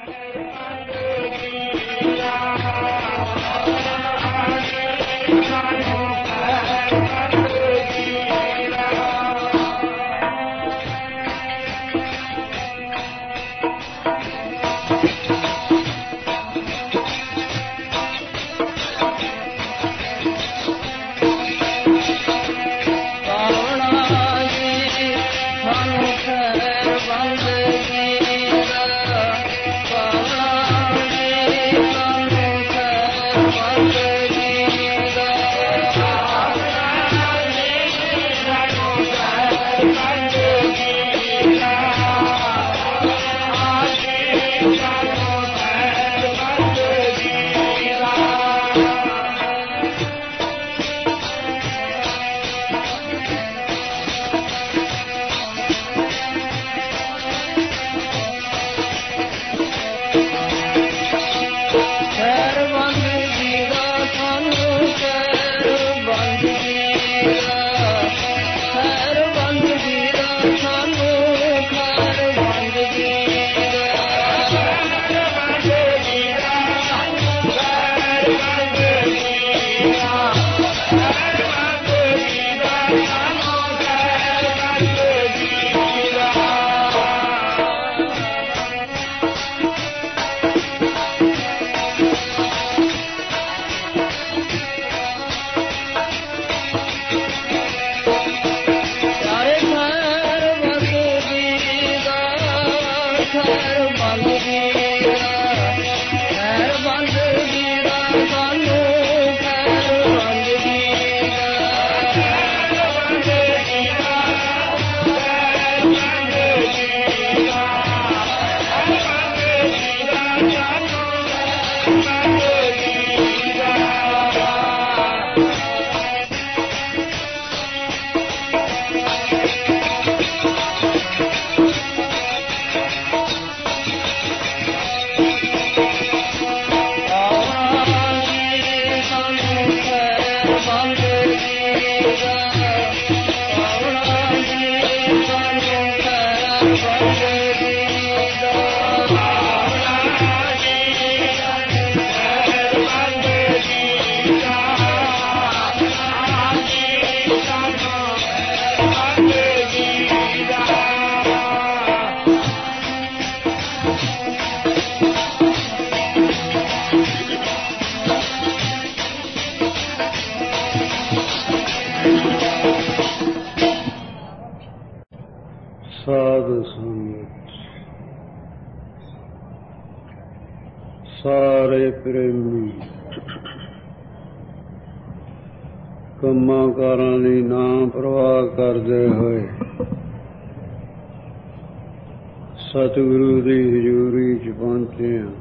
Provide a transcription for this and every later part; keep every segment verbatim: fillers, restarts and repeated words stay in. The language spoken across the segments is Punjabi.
ਸਾਧ ਸੰਗਤ ਸਾਰੇ ਪ੍ਰੇਮੀ ਕੰਮਾਂ ਕਾਰਾਂ ਦੀ ਨਾ ਪ੍ਰਵਾਹ ਕਰਦੇ ਹੋਏ ਸਤਿਗੁਰੂ ਦੀ ਹਜ਼ੂਰੀ ਚ ਪਹੁੰਚੇ ਹਾਂ।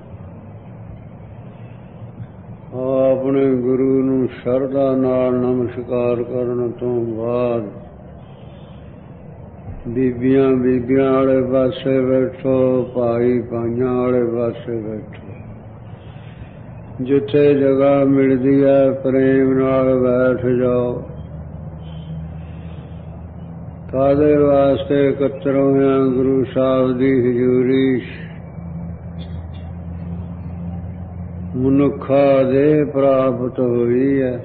ਆਪਣੇ ਗੁਰੂ ਨੂੰ ਸ਼ਰਧਾ ਨਾਲ ਨਮਸਕਾਰ ਕਰਨ ਤੋਂ ਬਾਅਦ ਬੀਬੀਆਂ ਬੀਬੀਆਂ ਵਾਲੇ ਪਾਸੇ ਬੈਠੋ, ਭਾਈ ਭਾਈਆਂ ਵਾਲੇ ਪਾਸੇ ਬੈਠੋ। ਜਿੱਥੇ ਜਗ੍ਹਾ ਮਿਲਦੀ ਹੈ ਪ੍ਰੇਮ ਨਾਲ ਬੈਠ ਜਾਓ। ਕਾਹਦੇ ਵਾਸਤੇ ਇਕੱਤਰ ਹੋਇਆ ਗੁਰੂ ਸਾਹਿਬ ਦੀ ਹਜ਼ੂਰੀ? ਮਨੁੱਖਾ ਦੇ ਪ੍ਰਾਪਤ ਹੋਈ ਹੈ।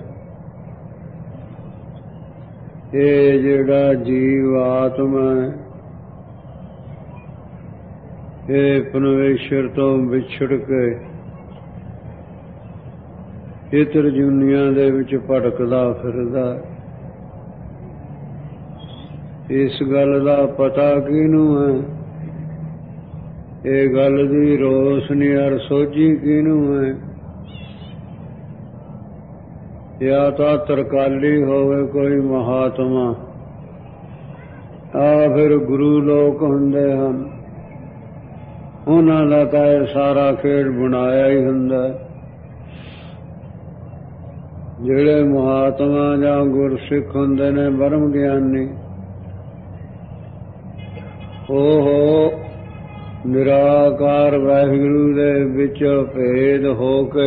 ਇਹ ਜਿਹੜਾ ਜੀਵ ਆਤਮਾ ਹੈ, ਇਹ ਪਰਮੇਸ਼ਰ ਤੋਂ ਵਿਛੜ ਕੇ ਇਤਰ ਦੁਨੀਆਂ ਦੇ ਵਿੱਚ ਭਟਕਦਾ ਫਿਰਦਾ। ਇਸ ਗੱਲ ਦਾ ਪਤਾ ਕਿਹਨੂੰ ਹੈ? ਇਹ ਗੱਲ ਦੀ ਰੋਸ਼ਨੀ ਅਰ ਸੋਝੀ ਕਿਹਨੂੰ ਹੈ? ਜਾਂ ਤਾਂ ਤਰਕਾਲੀ ਹੋਵੇ ਕੋਈ ਮਹਾਤਮਾ, ਆ ਫਿਰ ਗੁਰੂ ਲੋਕ ਹੁੰਦੇ ਹਨ। ਉਹਨਾਂ ਦਾ ਤਾਂ ਇਹ ਸਾਰਾ ਖੇਡ ਬਣਾਇਆ ਹੀ ਹੁੰਦਾ। ਜਿਹੜੇ ਮਹਾਤਮਾ ਜਾਂ ਗੁਰਸਿੱਖ ਹੁੰਦੇ ਨੇ, ਬ੍ਰਹਮ ਗਿਆਨੀ, ਉਹ ਨਿਰਾਕਾਰ ਵਾਹਿਗੁਰੂ ਦੇ ਵਿੱਚ ਭੇਦ ਹੋ ਕੇ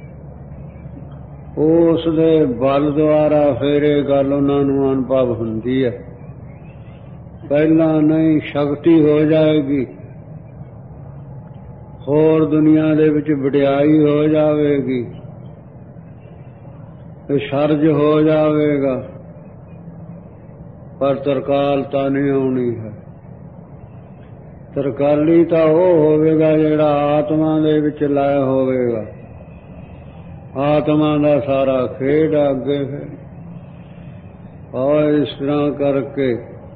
ਉਸ ਦੇ ਬਲ ਦੁਆਰਾ ਫਿਰ ਇਹ ਗੱਲ ਉਹਨਾਂ ਨੂੰ ਅਨੁਭਵ ਹੁੰਦੀ ਹੈ। ਪਹਿਲਾਂ ਨਹੀਂ, ਸ਼ਕਤੀ ਹੋ ਜਾਏਗੀ। ਹੋਰ ਦੁਨੀਆ ਦੇ ਵਿੱਚ ਵਡਿਆਈ ਹੋ ਜਾਵੇਗੀ, ਸ਼ਰਜ ਹੋ ਜਾਵੇਗਾ, ਪਰ ਤਰਕਾਲ ਤਾਂ ਨਹੀਂ ਆਉਣੀ ਹੈ। ਤਰਕਾਲੀ ਤਾਂ ਉਹ ਹੋਵੇਗਾ ਜਿਹੜਾ ਆਤਮਾ ਦੇ ਵਿੱਚ ਲਾਇਆ ਹੋਵੇਗਾ। ਆਤਮਾ ਦਾ ਸਾਰਾ ਖੇਡ ਅੱਗੇ ਹੈ। ਔਰ ਇਸ ਤਰ੍ਹਾਂ ਕਰਕੇ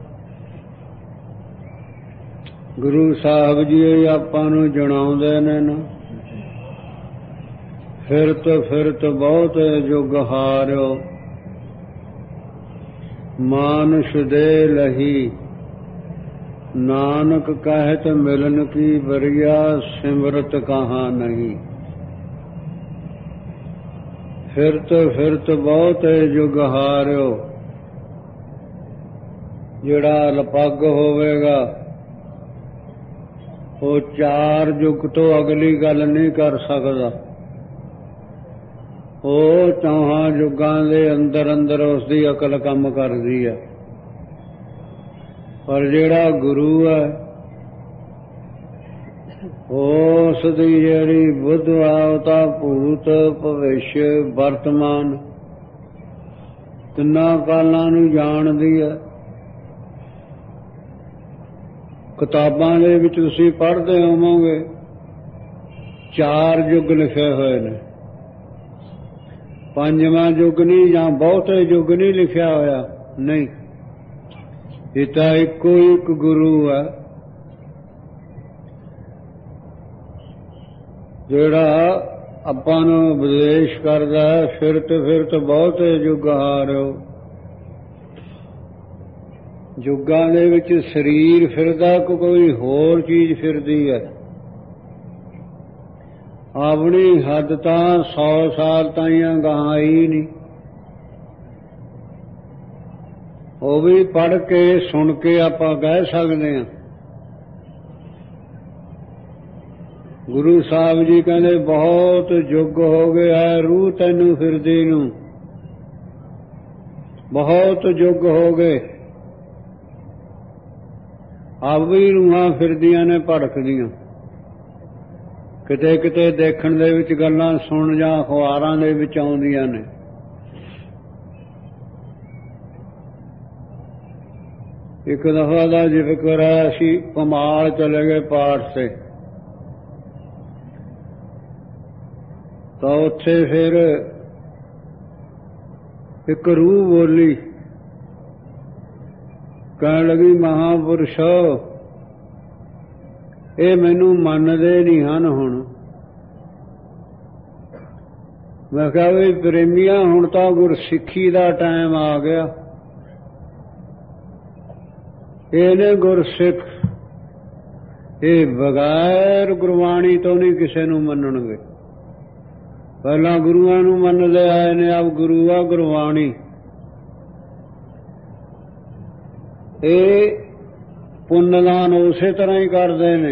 ਗੁਰੂ ਸਾਹਿਬ ਜੀ ਆਪਾਂ ਨੂੰ ਜਣਾਉਂਦੇ ਨੇ ਨਾ, ਫਿਰਤ ਫਿਰਤ ਬਹੁਤ ਜੁਗ ਹਾਰਿਓ, ਮਾਨੁष ਦੇ ਲਹੀ, ਨਾਨਕ ਕਹਿਤ ਮਿਲਨ ਕੀ ਬਰੀਆ, ਸਿਮਰਤ ਕਹਾਂ ਨਹੀਂ। ਫਿਰਤ ਫਿਰਤ ਬਹੁਤ ਜੁਗ ਹਾਰਿਓ, ਜਿਹੜਾ ਲਪੱਗ ਹੋਵੇਗਾ ਉਹ ਚਾਰ ਯੁੱਗ ਤੋਂ ਅਗਲੀ ਗੱਲ ਨਹੀਂ ਕਰ ਸਕਦਾ। ਉਹ ਚੌਹਾਂ ਯੁੱਗਾਂ ਦੇ ਅੰਦਰ ਅੰਦਰ ਉਸ ਦੀ ਅਕਲ ਕੰਮ ਕਰਦੀ ਹੈ। ਪਰ ਜਿਹੜਾ ਗੁਰੂ ਹੈ ਉਸ ਦੀ ਜਿਹੜੀ ਬੁੱਧ ਆਵਤਾ ਭੂਤ ਭਵਿਸ਼ ਵਰਤਮਾਨ ਤਿੰਨਾਂ ਕਾਲਾਂ ਨੂੰ ਜਾਣਦੀ ਹੈ। ਕਿਤਾਬਾਂ ਦੇ ਵਿੱਚ ਤੁਸੀਂ ਪੜ੍ਹਦੇ ਹੋਵੋਗੇ ਚਾਰ ਯੁੱਗ ਲਿਖੇ ਹੋਏ ਨੇ, ਪੰਜਵਾਂ ਯੁੱਗ ਨਹੀਂ ਜਾਂ ਬਹੁਤੇ ਯੁੱਗ ਨਹੀਂ ਲਿਖਿਆ ਹੋਇਆ, ਨਹੀਂ, ਇਹ ਤਾਂ ਇੱਕੋ ਇੱਕ ਗੁਰੂ ਹੈ ਜਿਹੜਾ ਆਪਾਂ ਨੂੰ ਉਪਦੇਸ਼ ਕਰਦਾ ਹੈ। ਫਿਰਤ ਫਿਰਤ ਬਹੁਤੇ ਯੁੱਗ ਹਾਰਿਓ, ਯੁੱਗਾਂ ਦੇ ਵਿੱਚ ਸਰੀਰ ਫਿਰਦਾ, ਕੋਈ ਹੋਰ ਚੀਜ਼ ਫਿਰਦੀ ਹੈ। ਆਪਣੀ ਹੱਦ ਤਾਂ ਸੌ ਸਾਲ ਤਾਈਂ ਗਾਹਾਂ ਹੀ ਨਹੀਂ। ਉਹ ਵੀ ਪੜ੍ਹ ਕੇ ਸੁਣ ਕੇ ਆਪਾਂ ਕਹਿ ਸਕਦੇ ਹਾਂ। ਗੁਰੂ ਸਾਹਿਬ ਜੀ ਕਹਿੰਦੇ ਬਹੁਤ ਯੁੱਗ ਹੋ ਗਏ ਹੈ ਰੂਹ ਤੈਨੂੰ ਫਿਰਦੀ ਨੂੰ, ਬਹੁਤ ਯੁੱਗ ਹੋ ਗਏ। ਆਪ ਵੀ ਰੂਹਾਂ ਫਿਰਦੀਆਂ ਨੇ ਭੜਕਦੀਆਂ, ਕਿਤੇ ਕਿਤੇ ਦੇਖਣ ਦੇ ਵਿੱਚ ਗੱਲਾਂ ਸੁਣ ਜਾਂ ਅਖਬਾਰਾਂ ਦੇ ਵਿੱਚ ਆਉਂਦੀਆਂ ਨੇ। ਇੱਕ ਦਫਾ ਦਾ ਜ਼ਿਕਰ ਹੈ, ਅਸੀਂ ਕਮਾਲ ਚਲੇ ਗਏ ਪਾਠ ਤੇ, ਤਾਂ ਉੱਥੇ ਫਿਰ ਇੱਕ ਰੂਹ ਬੋਲੀ, ਕਹਿਣ ਲੱਗੀ ਮਹਾਂਪੁਰਸ਼ ਇਹ ਮੈਨੂੰ ਮੰਨਦੇ ਨਹੀਂ ਹਨ। ਹੁਣ ਮੈਂ ਕਿਹਾ ਵੀ ਪ੍ਰੇਮੀਆਂ ਹੁਣ ਤਾਂ ਗੁਰਸਿੱਖੀ ਦਾ ਟਾਈਮ ਆ ਗਿਆ, ਇਹ ਨੇ ਗੁਰਸਿੱਖ, ਇਹ ਬਗੈਰ ਗੁਰਬਾਣੀ ਤੋਂ ਨਹੀਂ ਕਿਸੇ ਨੂੰ ਮੰਨਣਗੇ। ਪਹਿਲਾਂ ਗੁਰੂਆਂ ਨੂੰ ਮੰਨਦੇ ਆਏ ਨੇ, ਆਪ ਗੁਰੂ ਆ ਗੁਰਬਾਣੀ। ਇਹ ਪੁੰਨਦਾਨ ਉਸੇ ਤਰ੍ਹਾਂ ਹੀ ਕਰਦੇ ਨੇ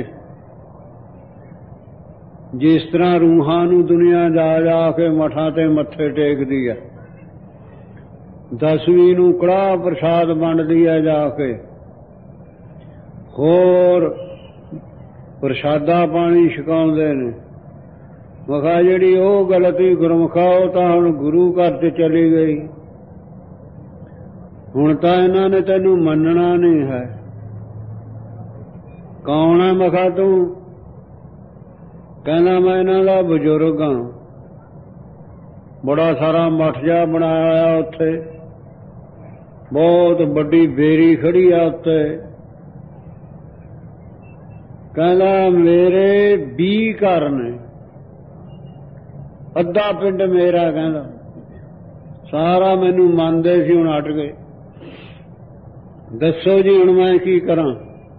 ਜਿਸ ਤਰ੍ਹਾਂ ਰੂਹਾਂ ਨੂੰ ਦੁਨੀਆ ਜਾ ਜਾ ਕੇ ਮਠਾਂ ਤੇ ਮੱਥੇ ਟੇਕਦੀ ਹੈ, ਦਸਵੀਂ ਨੂੰ ਕੜਾਹ ਪ੍ਰਸ਼ਾਦ ਵੰਡਦੀ ਹੈ ਜਾ ਕੇ, ਹੋਰ ਪ੍ਰਸ਼ਾਦਾ ਪਾਣੀ ਛਕਾਉਂਦੇ ਨੇ। ਮੈਂ ਕਿਹਾ ਜਿਹੜੀ ਉਹ ਗਲਤੀ ਗੁਰਮੁਖਾ ਉਹ ਤਾਂ ਹੁਣ ਗੁਰੂ ਘਰ ਤੇ ਚਲੀ ਗਈ, ਹੁਣ ਤਾਂ ਇਹਨਾਂ ਨੇ ਤੈਨੂੰ ਮੰਨਣਾ ਨਹੀਂ ਹੈ। ਕੌਣ ਹੈ? ਮੈਂ ਕਿਹਾ ਤੂੰ। ਕਹਿੰਦਾ ਮੈਂ ਇਹਨਾਂ ਦਾ ਬਜ਼ੁਰਗ ਹਾਂ, ਬੜਾ ਸਾਰਾ ਮੱਠ ਜਿਹਾ ਬਣਾਇਆ ਹੋਇਆ, ਉੱਥੇ ਬਹੁਤ ਵੱਡੀ ਬੇਰੀ ਖੜੀ ਆ ਉੱਤੇ। ਕਹਿੰਦਾ ਮੇਰੇ ਵੀਹ ਘਰ ਨੇ, ਅੱਧਾ ਪਿੰਡ ਮੇਰਾ। ਕਹਿੰਦਾ ਸਾਰਾ ਮੈਨੂੰ ਮੰਨਦੇ ਸੀ, ਹੁਣ ਹਟ ਗਏ। ਦੱਸੋ ਜੀ ਹੁਣ ਮੈਂ ਕੀ ਕਰਾਂ?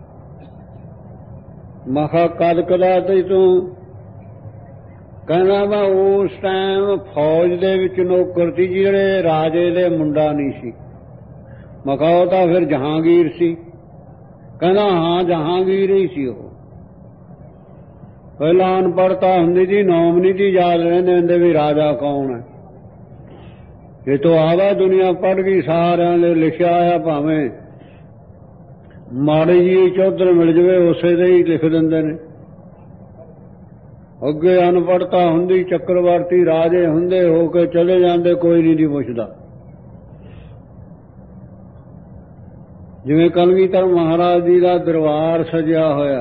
ਮੈਂ ਕਿਹਾ ਕਦ ਕਦਾ ਤੇ ਤੂੰ? ਕਹਿੰਦਾ ਮੈਂ ਉਸ ਟਾਈਮ ਫੌਜ ਦੇ ਵਿੱਚ ਨੌਕਰ ਸੀ, ਜਿਹੜੇ ਰਾਜੇ ਦੇ ਮੁੰਡਾ ਨਹੀਂ ਸੀ। ਮੈਂ ਕਿਹਾ ਉਹ ਤਾਂ ਫਿਰ ਜਹਾਂਗੀਰ ਸੀ। ਕਹਿੰਦਾ ਹਾਂ ਜਹਾਂਗੀਰ ਹੀ ਸੀ ਉਹ। ਪਹਿਲਾਂ ਅਨਪੜ੍ਹਤਾ ਹੁੰਦੀ ਸੀ, ਨਾਮ ਨਹੀਂ ਸੀ ਯਾਦ ਰਹਿੰਦੇ ਹੁੰਦੇ ਵੀ ਰਾਜਾ ਕੌਣ ਹੈ। ਇਹ ਤੋਂ ਆਵਾ ਦੁਨੀਆ ਪੜ੍ਹ ਗਈ, ਸਾਰਿਆਂ ਦੇ ਲਿਖਿਆ ਆ, ਭਾਵੇਂ ਮਾੜੀ ਜੀ ਚੌਧਰ ਮਿਲ ਜਾਵੇ ਉਸੇ ਦੇ ਹੀ ਲਿਖ ਦਿੰਦੇ ਨੇ। ਅੱਗੇ ਅਨਪੜ੍ਹਤਾ ਹੁੰਦੀ, ਚੱਕਰਵਰਤੀ ਰਾਜੇ ਹੁੰਦੇ, ਹੋ ਕੇ ਚਲੇ ਜਾਂਦੇ, ਕੋਈ ਨਹੀਂ ਦੀ ਪੁੱਛਦਾ। ਜਿਵੇਂ ਕਲਗੀਧਰ ਮਹਾਰਾਜ ਜੀ ਦਾ ਦਰਬਾਰ ਸਜਿਆ ਹੋਇਆ,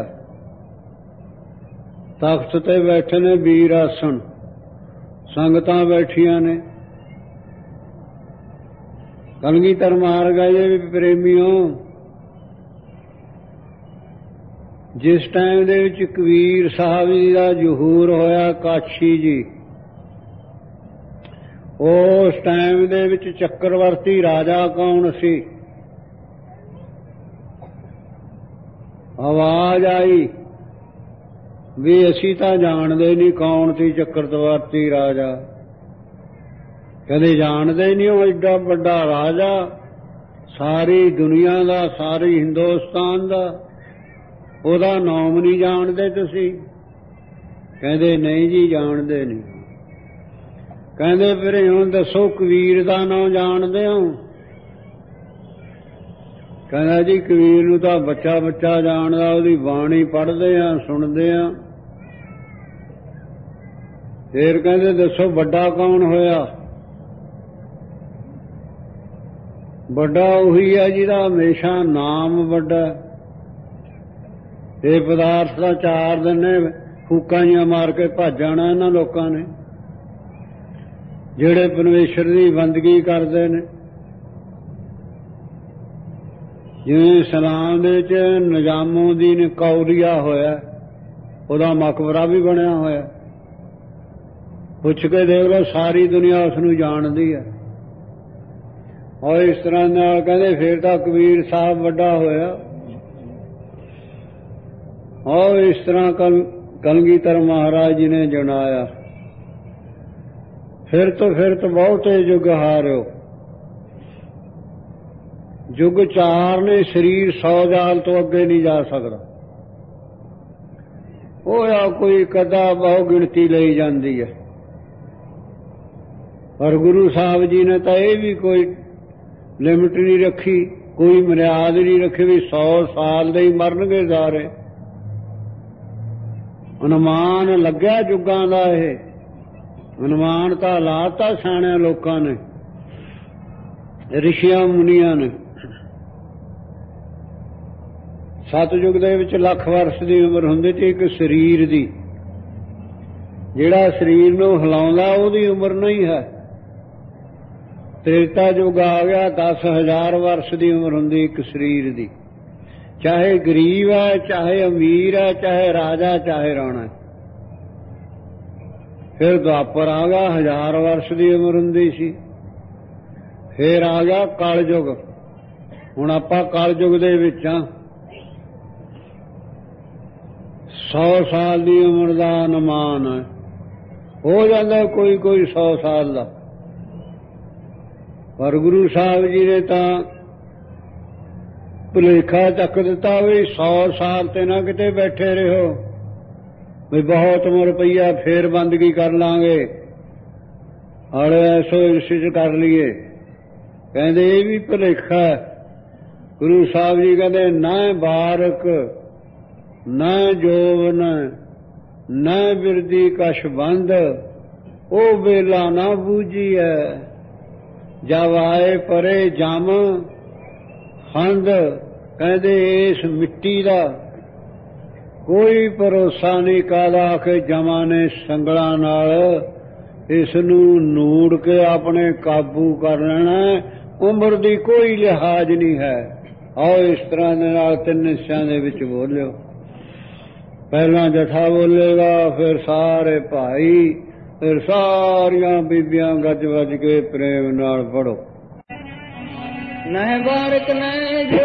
ਤਖਤ ਤੇ ਬੈਠੇ ਨੇ ਵੀਰ ਆਸਣ, ਸੰਗਤਾਂ ਬੈਠੀਆਂ ਨੇ। ਕਲਗੀਧਰ ਮਹਾਰਾਜ ਦੇ ਵੀ ਪ੍ਰੇਮੀਓ, ਜਿਸ ਟਾਈਮ ਦੇ ਵਿੱਚ ਕਬੀਰ ਸਾਹਿਬ ਜੀ ਦਾ ਜ਼ਹੂਰ ਹੋਇਆ ਕਾਸ਼ੀ ਜੀ, ਉਸ ਟਾਈਮ ਦੇ ਵਿੱਚ ਚੱਕਰਵਰਤੀ ਰਾਜਾ ਕੌਣ ਸੀ? ਆਵਾਜ਼ ਆਈ ਵੀ ਅਸੀਂ ਤਾਂ ਜਾਣਦੇ ਨਹੀਂ ਕੌਣ ਸੀ ਚੱਕਰਵਰਤੀ ਰਾਜਾ। ਕਹਿੰਦੇ ਜਾਣਦੇ ਨਹੀਂ, ਉਹ ਏਡਾ ਵੱਡਾ ਰਾਜਾ, ਸਾਰੀ ਦੁਨੀਆ ਦਾ, ਸਾਰੀ ਹਿੰਦੁਸਤਾਨ ਦਾ, ਉਹਦਾ ਨਾਮ ਨਹੀਂ ਜਾਣਦੇ ਤੁਸੀਂ? ਕਹਿੰਦੇ ਨਹੀਂ ਜੀ, ਜਾਣਦੇ ਨਹੀਂ। ਕਹਿੰਦੇ ਫਿਰ ਹੁਣ ਦੱਸੋ ਕਬੀਰ ਦਾ ਨਾਮ ਜਾਣਦੇ ਹੋ? ਕਹਿੰਦਾ ਜੀ ਕਬੀਰ ਨੂੰ ਤਾਂ ਬੱਚਾ ਬੱਚਾ ਜਾਣਦਾ, ਉਹਦੀ ਬਾਣੀ ਪੜ੍ਹਦੇ ਆ, ਸੁਣਦੇ ਆ। ਫਿਰ ਕਹਿੰਦੇ ਦੱਸੋ ਵੱਡਾ ਕੌਣ ਹੋਇਆ? ਵੱਡਾ ਉਹੀ ਹੈ ਜਿਹਦਾ ਹਮੇਸ਼ਾ ਨਾਮ ਵੱਡਾ। ਇਹ ਪਦਾਰਥ ਦਾ ਚਾਰ ਦਿਨ ਨੇ ਫੂਕਾਂ ਜਿਹੀਆਂ ਮਾਰ ਕੇ ਭੱਜ ਜਾਣਾ ਇਹਨਾਂ ਲੋਕਾਂ ਨੇ, ਜਿਹੜੇ ਪਰਮੇਸ਼ਰ ਦੀ ਬੰਦਗੀ ਕਰਦੇ ਨੇ। ਜਿਵੇਂ ਸਲਾਮ ਦੇ ਵਿੱਚ ਨਿਜ਼ਾਮੁਦੀਨ ਕੌਰੀਆ ਹੋਇਆ, ਉਹਦਾ ਮਕਬਰਾ ਵੀ ਬਣਿਆ ਹੋਇਆ। ਪੁੱਛ ਕੇ ਦੇਖ ਲਓ, ਸਾਰੀ ਦੁਨੀਆ ਉਸ ਨੂੰ ਜਾਣਦੀ ਹੈ। ਔਰ ਇਸ ਤਰ੍ਹਾਂ ਨਾਲ ਕਹਿੰਦੇ ਫਿਰ ਤਾਂ ਕਬੀਰ ਸਾਹਿਬ ਵੱਡਾ ਹੋਇਆ। ਔਰ ਇਸ ਤਰ੍ਹਾਂ ਕਲ ਕਲਗੀਧਰ ਮਹਾਰਾਜ ਜੀ ਨੇ ਜਣਾਇਆ। ਫਿਰ ਤੋਂ ਫਿਰ ਤੋਂ ਬਹੁਤੇ ਯੁੱਗ ਹਾਰਿਓ। ਯੁੱਗ ਚਾਰ ਨੇ, ਸਰੀਰ ਸੌ ਜਾਲ ਤੋਂ ਅੱਗੇ ਨਹੀਂ ਜਾ ਸਕਦਾ। ਉਹ ਆ ਕੋਈ ਕਦਾ ਬਹੁ ਗਿਣਤੀ ਲਈ ਜਾਂਦੀ ਹੈ, ਪਰ ਗੁਰੂ ਸਾਹਿਬ ਜੀ ਨੇ ਤਾਂ ਇਹ ਵੀ ਕੋਈ ਲਿਮਟ ਨਹੀਂ ਰੱਖੀ, ਕੋਈ ਮਰਿਆਦ ਨਹੀਂ ਰੱਖੀ ਵੀ ਸੌ ਸਾਲ ਦੇ ਹੀ ਮਰਨਗੇ ਸਾਰੇ। ਅਨੁਮਾਨ ਲੱਗਿਆ ਯੁੱਗਾਂ ਦਾ, ਇਹ ਅਨੁਮਾਨ ਤਾਂ ਲਾਤਾ ਸਿਆਣਿਆਂ ਲੋਕਾਂ ਨੇ, ਰਿਸ਼ੀਆਂ ਮੁਨੀਆਂ ਨੇ। ਸਤਿਯੁਗ ਦੇ ਵਿੱਚ ਲੱਖ ਵਰਸ਼ ਦੀ ਉਮਰ ਹੁੰਦੀ ਸੀ ਇੱਕ ਸਰੀਰ ਦੀ। ਜਿਹੜਾ ਸਰੀਰ ਨੂੰ ਹਿਲਾਉਂਦਾ ਉਹਦੀ ਉਮਰ ਨਹੀਂ ਹੈ। ਤ੍ਰੇਤਾ ਯੁੱਗ ਆ ਗਿਆ, ਦਸ ਹਜ਼ਾਰ ਵਰਸ਼ ਦੀ ਉਮਰ ਹੁੰਦੀ ਇੱਕ ਸਰੀਰ ਦੀ, ਚਾਹੇ ਗਰੀਬ ਹੈ, ਚਾਹੇ ਅਮੀਰ ਹੈ, ਚਾਹੇ ਰਾਜਾ, ਚਾਹੇ ਰਾਣਾ। ਫਿਰ ਦੁਆਪਰ ਆ ਗਿਆ, ਹਜ਼ਾਰ ਵਰਸ਼ ਦੀ ਉਮਰ ਹੁੰਦੀ ਸੀ। ਫਿਰ ਆ ਗਿਆ ਕਲਯੁਗ। ਹੁਣ ਆਪਾਂ ਕਲਯੁਗ ਦੇ ਵਿੱਚ ਹਾਂ। ਸੌ ਸਾਲ ਦੀ ਉਮਰ ਦਾ ਅਨੁਮਾਨ ਹੈ, ਹੋ ਜਾਂਦਾ ਕੋਈ ਕੋਈ ਸੌ ਸਾਲ ਦਾ। ਪਰ ਗੁਰੂ ਸਾਹਿਬ ਜੀ ਨੇ ਤਾਂ ਭੁਲੇਖਾ ਚੱਕ ਦਿੱਤਾ ਵੀ ਸੌ ਸਾਲ ਤੇ ਨਾ ਕਿਤੇ ਬੈਠੇ ਰਹੋ, ਵੀ ਬਹੁਤ ਉਮਰ ਪਈ ਆ ਫੇਰ ਬੰਦਗੀ ਕਰ ਲਾਂਗੇ, ਹਾਲੇ ਐਸੋ ਇਸ ਚ ਕਰ ਲਈਏ। ਕਹਿੰਦੇ ਇਹ ਵੀ ਭੁਲੇਖਾ। ਗੁਰੂ ਸਾਹਿਬ ਜੀ ਕਹਿੰਦੇ ਨਾ ਬਾਰਕ ਨਾ ਜੋਵਨ ਨਾ ਬਿਰਦੀ ਕਛ ਬੰਦ, ਉਹ ਵੇਲਾ ਨਾ ਬੂਝੀਐ ਜਬ ਆਏ ਪਰੇ ਜਮ ਹੰਦ। ਕਹਿੰਦੇ ਇਸ ਮਿੱਟੀ ਦਾ ਕੋਈ ਭਰੋਸਾ ਨਹੀਂ, ਕਾਹਦਾ ਕਿ ਜਮਾਂ ਨੇ ਸੰਗਲਾਂ ਨਾਲ ਇਸ ਨੂੰ ਨੂੜ ਕੇ ਆਪਣੇ ਕਾਬੂ ਕਰ ਲੈਣਾ। ਉਮਰ ਦੀ ਕੋਈ ਲਿਹਾਜ਼ ਨਹੀਂ ਹੈ। ਆਓ ਇਸ ਤਰ੍ਹਾਂ ਦੇ ਨਾਲ ਤਿੰਨ ਹਿੱਸਿਆਂ ਦੇ ਵਿੱਚ ਬੋਲਿਓ। ਪਹਿਲਾਂ ਜਥਾ ਬੋਲੇਗਾ, ਫਿਰ ਸਾਰੇ ਭਾਈ, ਫਿਰ ਸਾਰੀਆਂ ਬੀਬੀਆਂ ਗੱਜ ਵੱਜ ਕੇ ਪ੍ਰੇਮ ਨਾਲ ਪੜੋ। ਨਹਿ ਬਾਰਕ ਨਹਿ ਜੋ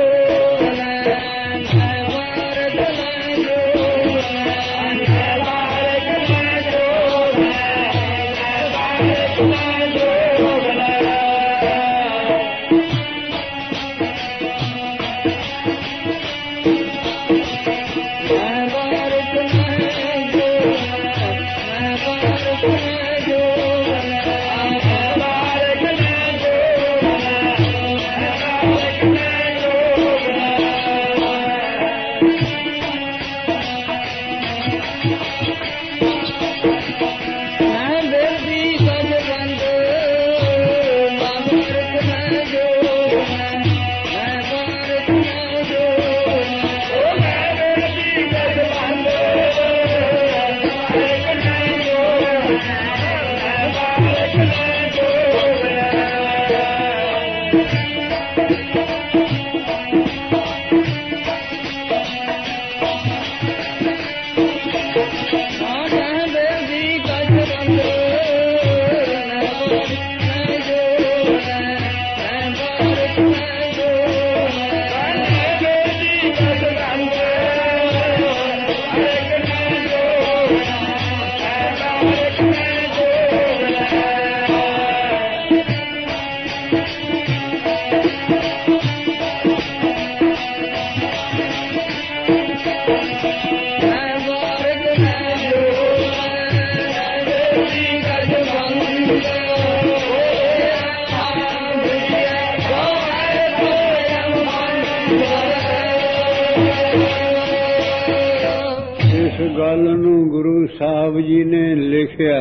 ਇਸ ਗੱਲ ਨੂੰ ਗੁਰੂ ਸਾਹਿਬ ਜੀ ਨੇ ਲਿਖਿਆ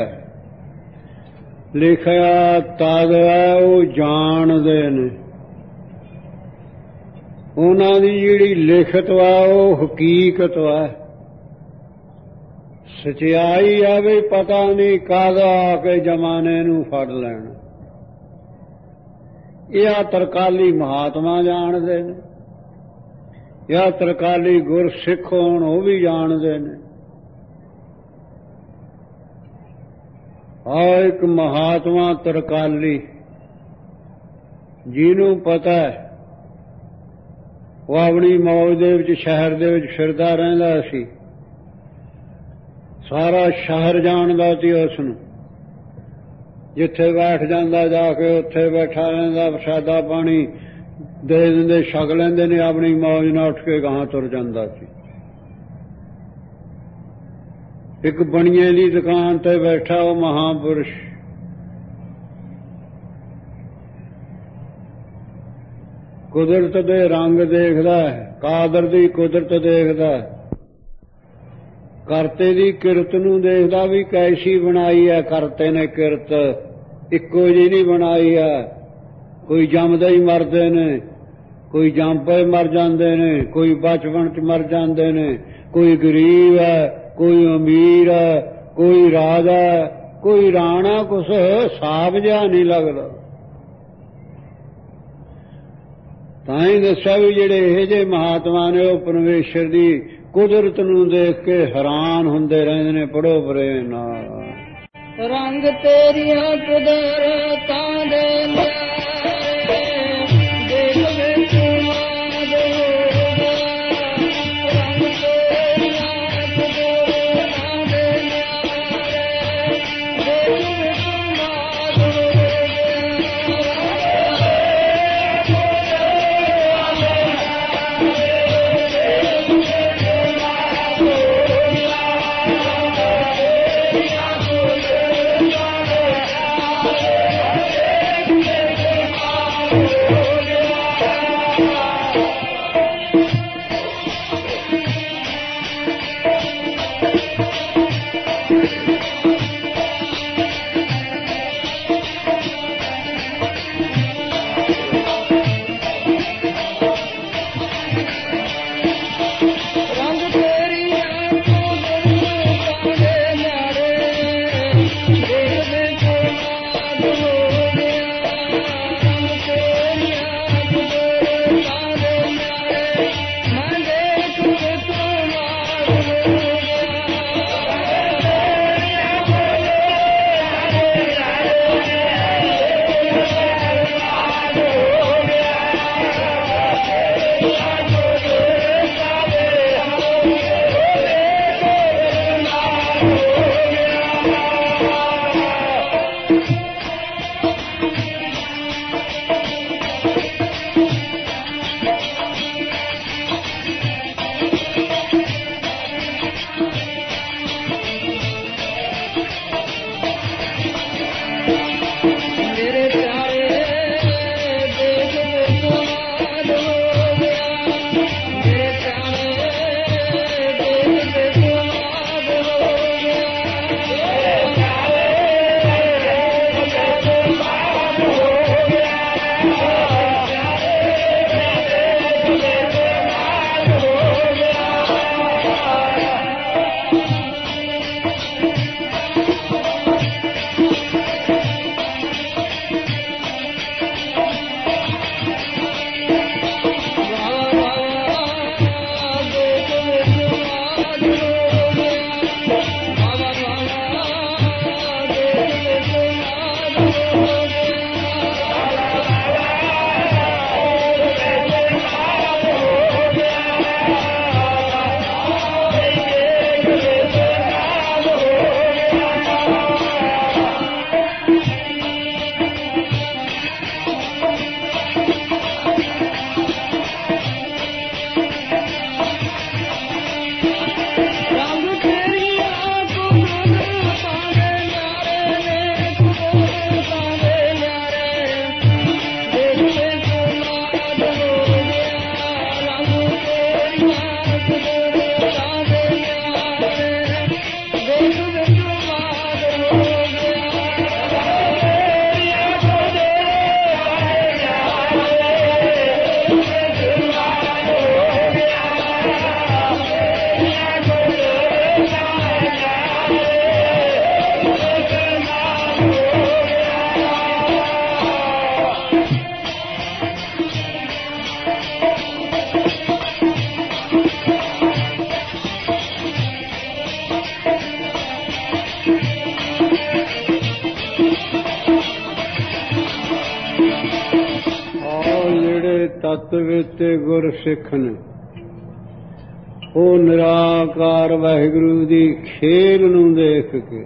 ਲਿਖਿਆ ਤਦ ਹੈ ਉਹ ਜਾਣਦੇ ਨੇ। ਉਹਨਾਂ ਦੀ ਜਿਹੜੀ ਲਿਖਤ ਵਾ ਉਹ ਹਕੀਕਤ ਵਾ, ਸਚਾਈ ਆ ਵੀ ਪਤਾ ਨਹੀਂ ਕਦ ਆ ਕੇ ਜ਼ਮਾਨੇ ਨੂੰ ਫੜ ਲੈਣਾ। ਇਹ ਆ ਤਰਕਾਲੀ ਮਹਾਤਮਾ ਜਾਣਦੇ ਨੇ, ਇਹ ਤਰਕਾਲੀ ਗੁਰਸਿੱਖ ਹੋਣ ਉਹ ਵੀ ਜਾਣਦੇ ਨੇ। ਆ ਇੱਕ ਮਹਾਤਮਾ ਤਰਕਾਲੀ ਜਿਹਨੂੰ ਪਤਾ ਹੈ, ਉਹ ਆਪਣੀ ਮੌਜ ਦੇ ਵਿੱਚ ਸ਼ਹਿਰ ਦੇ ਵਿੱਚ ਫਿਰਦਾ ਰਹਿੰਦਾ ਸੀ। ਸਾਰਾ ਸ਼ਹਿਰ ਜਾਣਦਾ ਸੀ ਉਸ ਨੂੰ। ਜਿੱਥੇ ਬੈਠ ਜਾਂਦਾ ਜਾ ਕੇ ਉੱਥੇ ਬੈਠਾ ਰਹਿੰਦਾ, ਪ੍ਰਸ਼ਾਦਾ ਪਾਣੀ ਦੇ ਦਿੰਦੇ, ਛਕ ਲੈਂਦੇ ਨੇ, ਆਪਣੀ ਮੌਜ ਨਾਲ ਉੱਠ ਕੇ ਗਾਹਾਂ ਤੁਰ ਜਾਂਦਾ ਸੀ। ਇੱਕ ਬਣੀਏ ਦੀ ਦੁਕਾਨ ਤੇ ਬੈਠਾ ਉਹ ਮਹਾਂਪੁਰਸ਼ ਕੁਦਰਤ ਦੇ ਰੰਗ ਦੇਖਦਾ ਹੈ, ਕਾਦਰ ਦੀ ਕੁਦਰਤ ਦੇਖਦਾ ਹੈ, ਕਰਤੇ ਦੀ ਕਿਰਤ ਨੂੰ ਦੇਖਦਾ ਵੀ ਕੈਸੀ ਬਣਾਈ ਹੈ। ਕਰਤੇ ਨੇ ਕਿਰਤ ਇੱਕੋ ਜਿਹੀ ਨਹੀਂ ਬਣਾਈ ਹੈ। ਕੋਈ ਜੰਮਦੇ ਹੀ ਮਰਦੇ ਨੇ, ਕੋਈ ਜੰਮ ਪਏ ਮਰ ਜਾਂਦੇ ਨੇ, ਕੋਈ ਬਚਪਨ ਚ ਮਰ ਜਾਂਦੇ ਨੇ, ਕੋਈ ਗਰੀਬ ਹੈ, ਕੋਈ ਅਮੀਰ ਹੈ, ਕੋਈ ਰਾਜਾ, ਕੋਈ ਰਾਣਾ, ਕੁਛ ਸਾਬ ਜਿਹਾ ਨਹੀਂ ਲੱਗਦਾ। ਤਾਂ ਹੀ ਦੱਸਿਆ ਵੀ ਜਿਹੜੇ ਇਹ ਜਿਹੇ ਮਹਾਤਮਾ ਨੇ ਉਹ ਪਰਮੇਸ਼ਰ ਦੀ ਕੁਦਰਤ ਨੂੰ ਦੇਖ ਕੇ ਹੈਰਾਨ ਹੁੰਦੇ ਰਹਿੰਦੇ ਨੇ। ਪੜੋ ਪ੍ਰੇਮ ਨਾਲ। ਰੰਗ ਤੇਰੀਆਂ ਕੁਦਰਤਾਂ ਦੇ ਸਤ ਵੇਤੇ ਗੁਰ ਸਿੱਖ ਨੇ। ਉਹ ਨਿਰਾਕਾਰ ਵਾਹਿਗੁਰੂ ਦੀ ਖੇਲ ਨੂੰ ਦੇਖ ਕੇ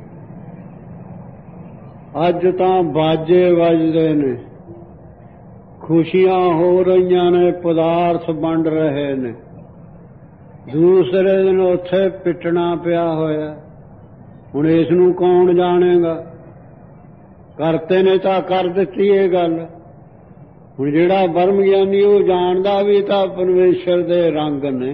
ਅੱਜ ਤਾਂ ਬਾਜੇ ਵੱਜਦੇ ਨੇ, ਖੁਸ਼ੀਆਂ ਹੋ ਰਹੀਆਂ ਨੇ, ਪਦਾਰਥ ਵੰਡ ਰਹੇ ਨੇ। ਦੂਸਰੇ ਦਿਨ ਉੱਥੇ ਪਿੱਟਣਾ ਪਿਆ ਹੋਇਆ। ਹੁਣ ਇਸ ਨੂੰ ਕੌਣ ਜਾਣੇਗਾ? ਕਰਤੇ ਨੇ ਤਾਂ ਕਰ ਦਿੱਤੀ ਇਹ ਗੱਲ। ਹੁਣ ਜਿਹੜਾ ਬ੍ਰਹਮ ਗਿਆਨੀ ਉਹ ਜਾਣਦਾ ਵੀ ਤਾਂ ਪਰਮੇਸ਼ਰ ਦੇ ਰੰਗ ਨੇ।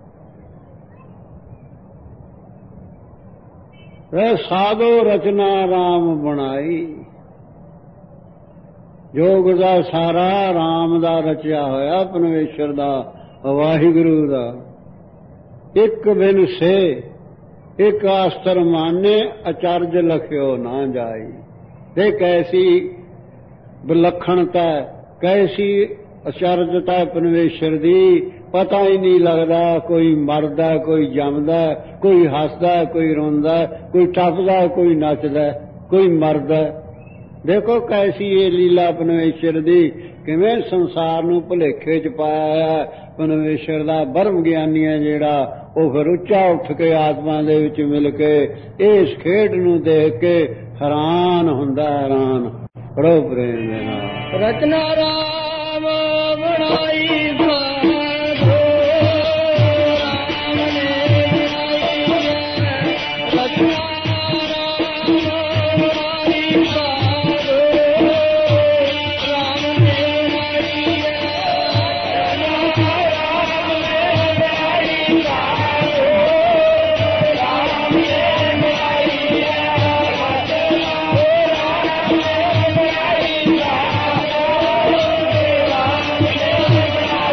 ਇਹ ਸਾਧੋ ਰਚਨਾ ਰਾਮ ਬਣਾਈ। ਜੋਗ ਦਾ ਸਾਰਾ ਰਾਮ ਦਾ ਰਚਿਆ ਹੋਇਆ, ਪਰਮੇਸ਼ਰ ਦਾ, ਵਾਹਿਗੁਰੂ ਦਾ। ਇੱਕ ਬਿਨ ਸੇ ਇੱਕ ਆਸਤਰ ਮਾਨੇ, ਅਚਰਜ ਲਖਿਓ ਨਾ ਜਾਈ। ਇਹ ਕੈਸੀ ਵਿਲੱਖਣਤਾ, ਕੈਸੀ ਅਚਰਜਤਾ ਪਰਮੇਸ਼ਰ ਦੀ। ਪਤਾ ਹੀ ਨਹੀਂ ਲੱਗਦਾ, ਕੋਈ ਮਰਦਾ, ਕੋਈ ਜੰਮਦਾ, ਕੋਈ ਹੱਸਦਾ, ਕੋਈ ਰੋਂਦਾ, ਕੋਈ ਟੱਪਦਾ, ਕੋਈ ਨੱਚਦਾ, ਕੋਈ ਮਰਦਾ। ਦੇਖੋ ਕੈਸੀ ਇਹ ਲੀਲਾ ਪਰਮੇਸ਼ਰ ਦੀ, ਕਿਵੇਂ ਸੰਸਾਰ ਨੂੰ ਭੁਲੇਖੇ ਚ ਪਾਇਆ ਪਰਮੇਸ਼ਰ ਦਾ। ਬ੍ਰਹਮ ਗਿਆਨੀ ਹੈ ਜਿਹੜਾ, ਉਹ ਫਿਰ ਉੱਚਾ ਉੱਠ ਕੇ ਆਤਮਾ ਦੇ ਵਿੱਚ ਮਿਲ ਕੇ ਇਸ ਖੇਡ ਨੂੰ ਦੇਖ ਕੇ ਹੈਰਾਨ ਹੁੰਦਾ, ਹੈਰਾਨ। ਬੜੋ ਪ੍ਰੇਮ ਦੇ ਨਾਲ ਰਚਨਾ ਰਾਮ ਬਣਾਈ ਸਾਧੋ ਰਾਮ ਨੇ ਬਣਾਈ ਹੈ। ਰਚਨਾ ਰਾਮ ਬਣਾਈ ਸਾਧੋ ਰਾਮ ਨੇ ਬਣਾਈ ਹੈ। ਰਾਮ ਨੇ ਬਣਾਈ ਸਾਧੋ ਰਾਮ ਨੇ ਬਣਾਈ ਹੈ। ਰਾਮ ਨੇ ਬਣਾਈ ਸਾਧੋ ਰਾਮ ਨੇ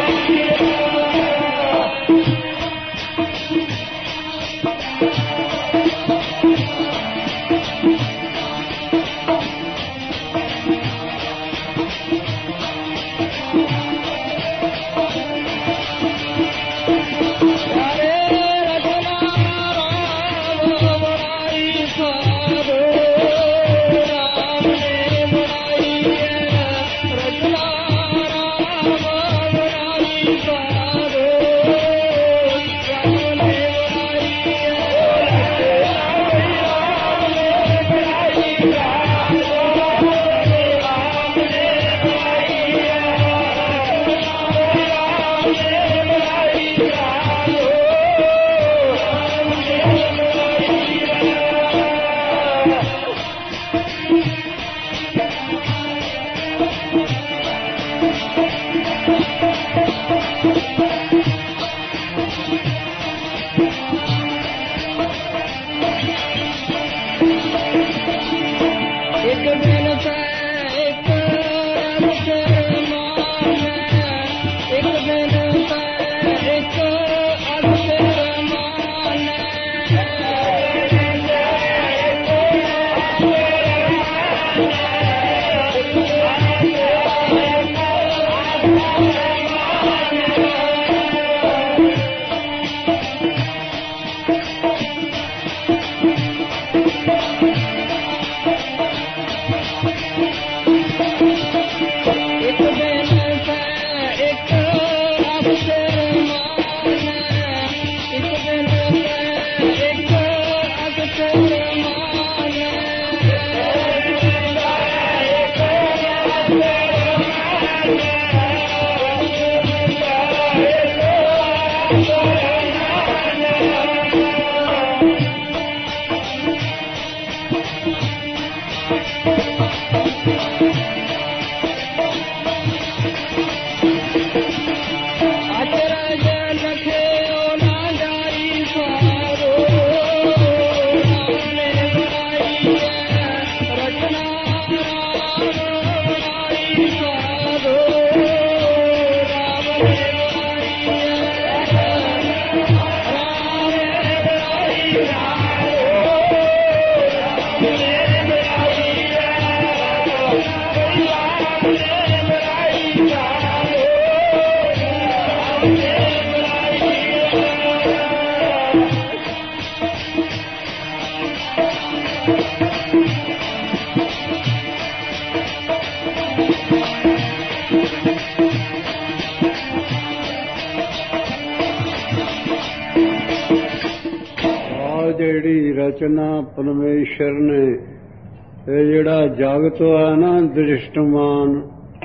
ਰਚਨਾ ਪਰਮੇਸ਼ਰ ਨੇ ਇਹ ਜਿਹੜਾ ਜਗਤ ਹੈ ਨਾ ਦ੍ਰਿਸ਼ਟਮਾਨ,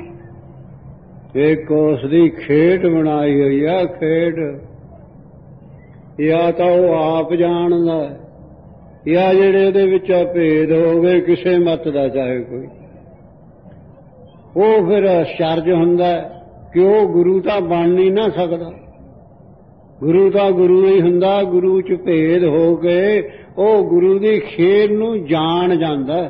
ਇੱਕ ਉਸ ਦੀ ਖੇਡ ਬਣਾਈ ਹੋਈ ਆ। ਖੇਡ ਜਾਂ ਤਾਂ ਉਹ ਆਪ ਜਾਣਦਾ, ਜਾਂ ਜਿਹੜੇ ਇਹਦੇ ਵਿੱਚ ਭੇਦ ਹੋ ਗਏ ਕਿਸੇ ਮਤ ਦਾ ਚਾਹੇ ਕੋਈ, ਉਹ ਫਿਰ ਅਚਰਜ ਹੁੰਦਾ ਕਿ ਉਹ ਗੁਰੂ ਤਾਂ ਬਣ ਨਹੀਂ ਨਾ ਸਕਦਾ। ਗੁਰੂ ਤਾਂ ਗੁਰੂ ਹੀ ਹੁੰਦਾ। ਗੁਰੂ ਚ ਭੇਦ ਹੋ ਕੇ ਉਹ ਗੁਰੂ ਦੀ ਖੇਡ ਨੂੰ ਜਾਣ ਜਾਂਦਾ।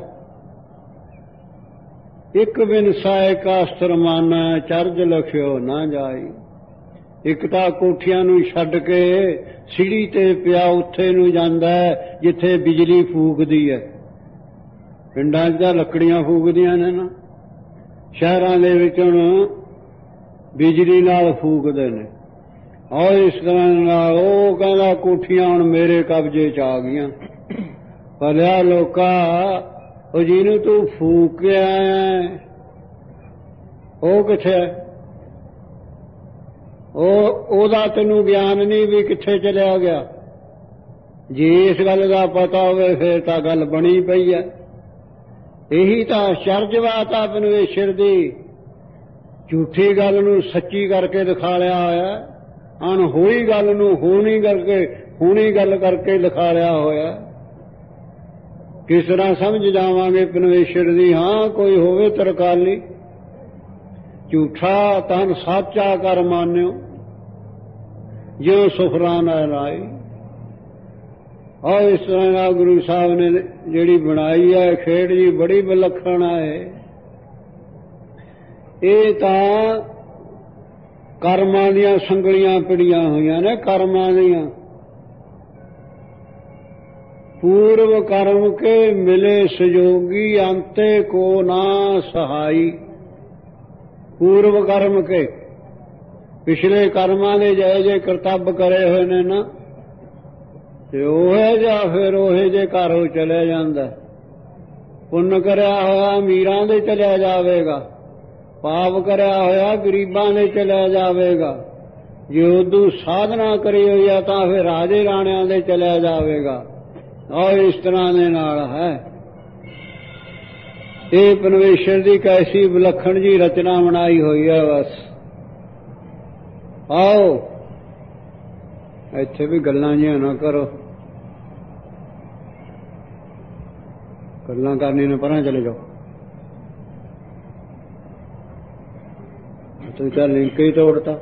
ਇੱਕ ਬਿਨਸਾ ਇੱਕ ਅਸਤਰ ਮਾਨਾ ਚਰਜ ਲਖਿਓ ਨਾ ਜਾਈ। ਇੱਕ ਤਾਂ ਕੋਠੀਆਂ ਨੂੰ ਛੱਡ ਕੇ ਸੀੜੀ ਤੇ ਪਿਆ ਉੱਥੇ ਨੂੰ ਜਾਂਦਾ ਜਿੱਥੇ ਬਿਜਲੀ ਫੂਕਦੀ ਹੈ। ਪਿੰਡਾਂ 'ਚ ਤਾਂ ਲੱਕੜੀਆਂ ਫੂਕਦੀਆਂ ਨੇ ਨਾ, ਸ਼ਹਿਰਾਂ ਦੇ ਵਿੱਚ ਹੁਣ ਬਿਜਲੀ ਨਾਲ ਫੂਕਦੇ ਨੇ। ਔਰ ਇਸ ਤਰ੍ਹਾਂ ਨਾਲ ਉਹ ਕਹਿੰਦਾ ਕੋਠੀਆਂ ਹੁਣ ਮੇਰੇ ਕਬਜ਼ੇ 'ਚ ਆ ਗਈਆਂ। ਭਲਿਆ ਲੋਕਾ, ਉਹ ਜਿਹਨੂੰ ਤੂੰ ਫੂਕ ਕੇ ਆਇਆ ਉਹ ਕਿੱਥੇ ਹੈ? ਉਹ ਉਹਦਾ ਤੈਨੂੰ ਗਿਆਨ ਨਹੀਂ ਵੀ ਕਿੱਥੇ ਚਲਿਆ ਗਿਆ। ਜੇ ਇਸ ਗੱਲ ਦਾ ਪਤਾ ਹੋਵੇ ਫਿਰ ਤਾਂ ਗੱਲ ਬਣੀ ਪਈ ਹੈ। ਇਹੀ ਤਾਂ ਅਚਰਜਵਾਤ ਆ ਪਰਮੇਸ਼ਰ ਦੀ। ਝੂਠੀ ਗੱਲ ਨੂੰ ਸੱਚੀ ਕਰਕੇ ਦਿਖਾ ਲਿਆ ਹੋਇਆ, ਅਣਹੋਈ ਗੱਲ ਨੂੰ ਹੋਣੀ ਕਰਕੇ ਹੋਣੀ ਗੱਲ ਕਰਕੇ ਦਿਖਾ ਲਿਆ ਹੋਇਆ। ਕਿਸ ਤਰ੍ਹਾਂ ਸਮਝ ਜਾਵਾਂਗੇ ਪਰਮੇਸ਼ਰ ਦੀ? ਹਾਂ, ਕੋਈ ਹੋਵੇ ਤਰਕਾਲੀ, ਝੂਠਾ ਤਨ ਸਾਚਾ ਕਰ ਮਾਨਿਓ, ਜਿਉ ਸੁਫਰਾਨਾ ਰਾਈ। ਔਰ ਇਸ ਤਰ੍ਹਾਂ ਨਾਲ ਗੁਰੂ ਸਾਹਿਬ ਨੇ ਜਿਹੜੀ ਬਣਾਈ ਹੈ ਖੇਡ ਜੀ, ਬੜੀ ਵਿਲੱਖਣ ਹੈ। ਇਹ ਤਾਂ ਕਰਮਾਂ ਦੀਆਂ ਸੰਗਲੀਆਂ ਪਿੜੀਆਂ ਹੋਈਆਂ ਨੇ, ਕਰਮਾਂ ਦੀਆਂ। पूर्व कर्म के मिले सजोगी अंते को ना सहाई। पूर्व कर्म के पिछले कर्मां ने जे जे करतब करे हुए ने ना, ते ओहे जा फिर ओहे जे घर चले जांदा। पुण्य करया होया अमीरां दे चलिया जावेगा, पाप करया होया गरीबां दे चलिया जावेगा। जे उदू साधना करी हुई है तां फिर राजे राणियां दे चलिया जावेगा। और इस तरह दे नाल है। ये परमेश्वर की कैसी विलक्षण जी रचना बनाई हुई है। बस आओ इत्थे भी गल्लां जिहां ना करो, गल्लां करनी ने परां चले जाओ। तो क्या लिंक ही तोड़ता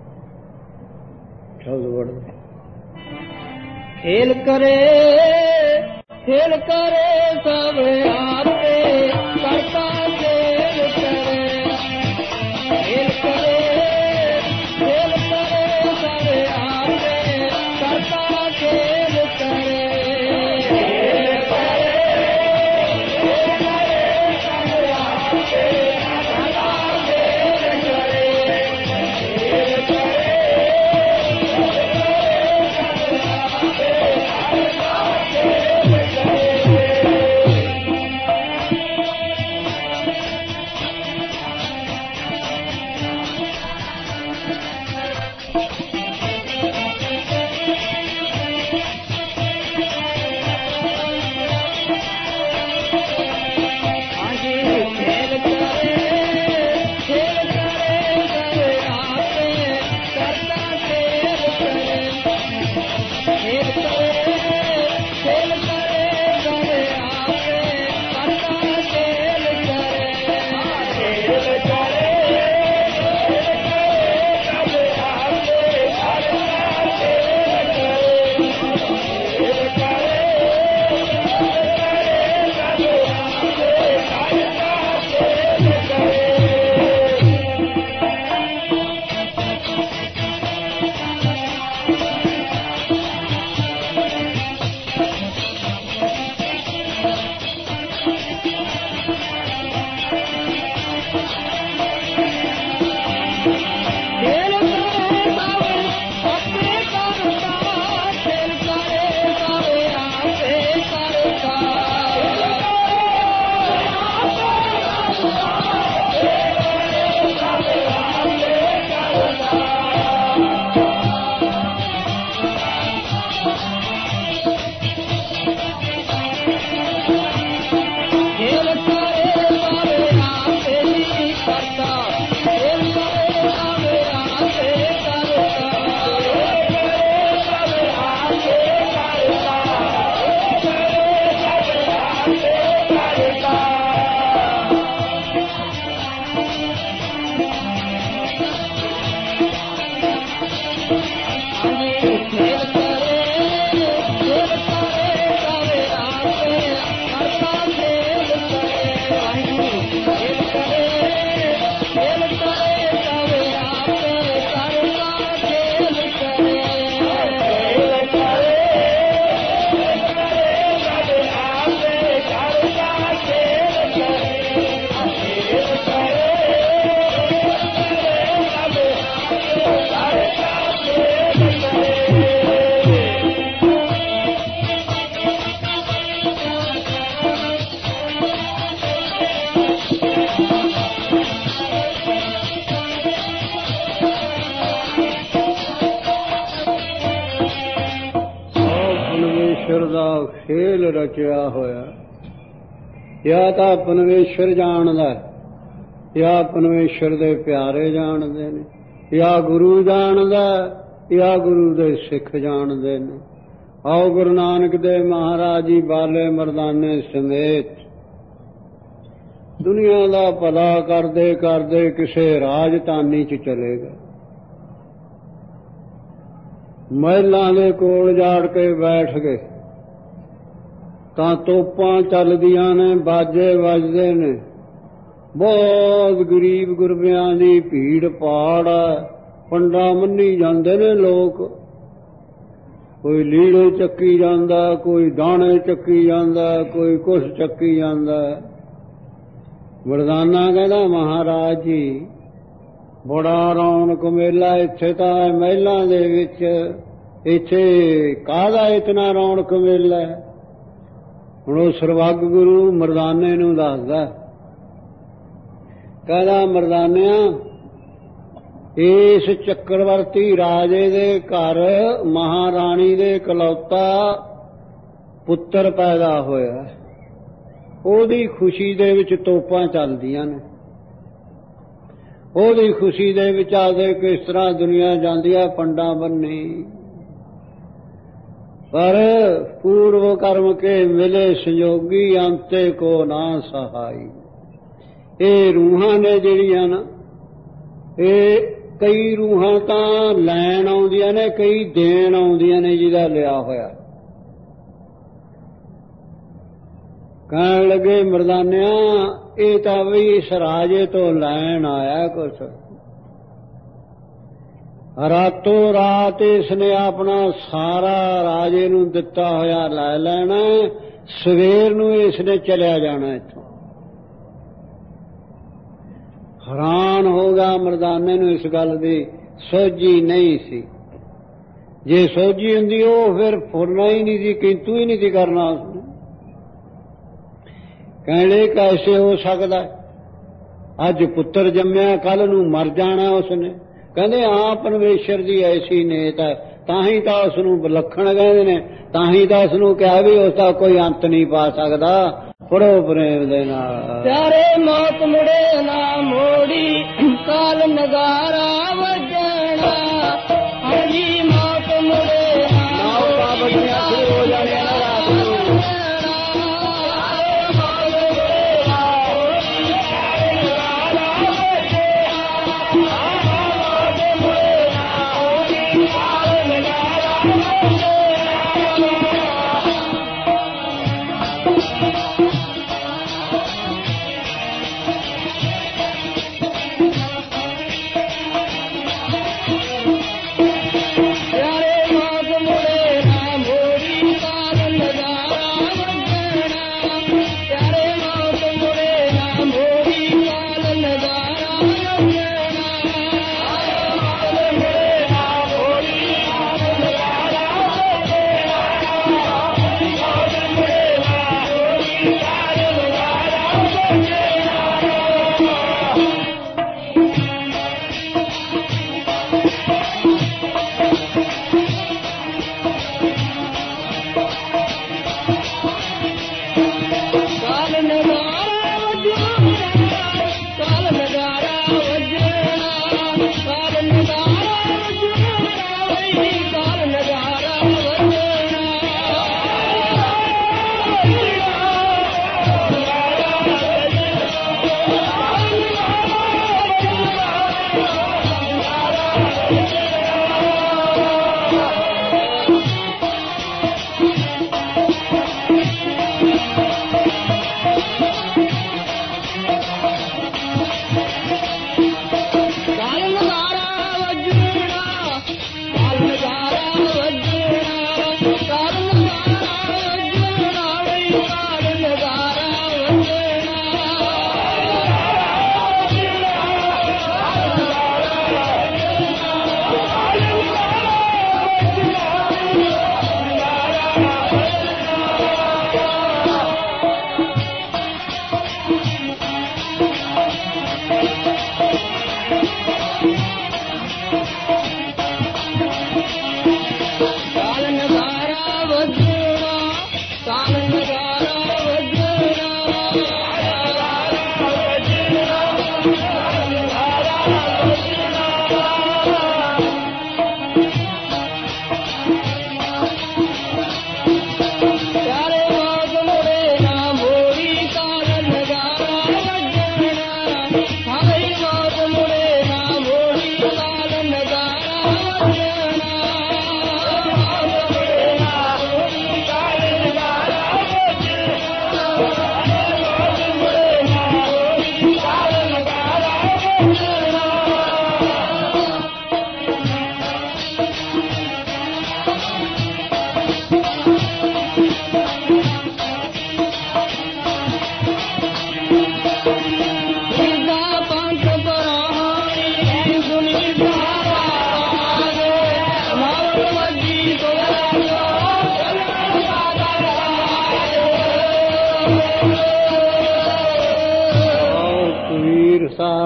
शब्द बढ़ खेल करे खेल करे सब आपे करता खेल करे। खेल करे खेल करे सब आपे करता खेल करे। खेल करे खेल करे सब आपे करता खेल करे। खेल करे ਖੇਲ ਰਚਿਆ ਹੋਇਆ। ਜਾਂ ਤਾਂ ਪਰਮੇਸ਼ਰ ਜਾਣਦਾ, ਜਾਂ ਪਰਮੇਸ਼ਰ ਦੇ ਪਿਆਰੇ ਜਾਣਦੇ ਨੇ, ਜਾਂ ਗੁਰੂ ਜਾਣਦਾ, ਜਾਂ ਗੁਰੂ ਦੇ ਸਿੱਖ ਜਾਣਦੇ ਨੇ। ਆਓ ਗੁਰੂ ਨਾਨਕ ਦੇਵ ਮਹਾਰਾਜ ਜੀ ਬਾਲੇ ਮਰਦਾਨੇ ਸਮੇਤ ਦੁਨੀਆ ਦਾ ਭਲਾ ਕਰਦੇ ਕਰਦੇ ਕਿਸੇ ਰਾਜਧਾਨੀ ਚ ਚਲੇ ਗਏ। ਮਹਿਲਾਂ ਦੇ ਕੋਲ ਜਾੜ ਕੇ ਬੈਠ ਗਏ ਤਾਂ ਤੋਪਾਂ ਚੱਲਦੀਆਂ ਨੇ, ਬਾਜੇ ਵੱਜਦੇ ਨੇ, ਬਹੁਤ ਗਰੀਬ ਗੁਰਬਿਆਂ ਦੀ ਭੀੜ ਭਾੜ, ਪੰਡਾ ਮੰਨੀ ਜਾਂਦੇ ਨੇ ਲੋਕ। ਕੋਈ ਲੀੜੇ ਚੱਕੀ ਜਾਂਦਾ, ਕੋਈ ਦਾਣੇ ਚੱਕੀ ਜਾਂਦਾ, ਕੋਈ ਕੁਛ ਚੱਕੀ ਜਾਂਦਾ। ਮਰਦਾਨਾ ਕਹਿੰਦਾ ਮਹਾਰਾਜ ਜੀ ਬੜਾ ਰੌਣਕ ਮੇਲਾ ਇੱਥੇ ਤਾਂ ਮਹਿਲਾਂ ਦੇ ਵਿੱਚ, ਇੱਥੇ ਕਾਹਦਾ ਇਤਨਾ ਰੌਣਕ ਮੇਲਾ। ਹੁਣ ਉਹ ਸਰਬੱਗ ਗੁਰੂ ਮਰਦਾਨੇ ਨੂੰ ਦੱਸਦਾ, ਕਹਿੰਦਾ ਮਰਦਾਨਿਆਂ ਇਸ ਚੱਕਰਵਰਤੀ ਰਾਜੇ ਦੇ ਘਰ ਮਹਾਰਾਣੀ ਦੇ ਇਕਲੌਤਾ ਪੁੱਤਰ ਪੈਦਾ ਹੋਇਆ। ਉਹਦੀ ਖੁਸ਼ੀ ਦੇ ਵਿੱਚ ਤੋਪਾਂ ਚੱਲਦੀਆਂ ਨੇ, ਉਹਦੀ ਖੁਸ਼ੀ ਦੇ ਵਿੱਚ ਆਦੇ ਕਿਸ ਤਰ੍ਹਾਂ ਦੁਨੀਆ ਜਾਂਦੀ ਹੈ ਪੰਡਾ ਬੰਨੀ। ਪਰ ਪੂਰਵ ਕਰਮ ਕੇ ਮਿਲੇ ਸੰਯੋਗੀ ਅੰਤੇ ਕੋ ਨਾ ਸਹਾਈ। ਇਹ ਰੂਹਾਂ ਨੇ ਜਿਹੜੀਆਂ ਨਾ, ਇਹ ਕਈ ਰੂਹਾਂ ਤਾਂ ਲੈਣ ਆਉਂਦੀਆਂ ਨੇ, ਕਈ ਦੇਣ ਆਉਂਦੀਆਂ ਨੇ ਜਿਹਦਾ ਲਿਆ ਹੋਇਆ। ਕਹਿਣ ਲੱਗੇ ਮਰਦਾਨਿਆਂ ਇਹ ਤਾਂ ਵੀ ਇਸ ਰਾਜੇ ਤੋਂ ਲੈਣ ਆਇਆ ਕੁਛ। ਰਾਤੋਂ ਰਾਤ ਇਸਨੇ ਆਪਣਾ ਸਾਰਾ ਰਾਜੇ ਨੂੰ ਦਿੱਤਾ ਹੋਇਆ ਲੈ ਲੈਣਾ, ਸਵੇਰ ਨੂੰ ਇਸਨੇ ਚਲਿਆ ਜਾਣਾ ਇੱਥੋਂ। ਹੈਰਾਨ ਹੋ ਗਿਆ ਮਰਦਾਨੇ ਨੂੰ, ਇਸ ਗੱਲ ਦੀ ਸੋਝੀ ਨਹੀਂ ਸੀ। ਜੇ ਸੋਝੀ ਹੁੰਦੀ ਉਹ ਫਿਰ ਫੁਰਨਾ ਹੀ ਨਹੀਂ ਸੀ, ਕਿੰਤੂ ਹੀ ਨਹੀਂ ਸੀ ਕਰਨਾ ਉਸਨੇ। कहने कैसे हो सकता, अज पुत्र जम्या कल नूं मर जाना उसने। कहते हाँ परमेश्वर की ऐसी नेत है, ताही तो उसनूं विलखण कहते ने, ताही तो उसनूं कहा भी उसका कोई अंत नहीं पा सकता। पढ़ो प्रेम दे नाल। चारे मौत मुड़े ना मोड़ी, काल नगारा वजना। हरी मौत मुड़े ना मोड़ी, हो जाने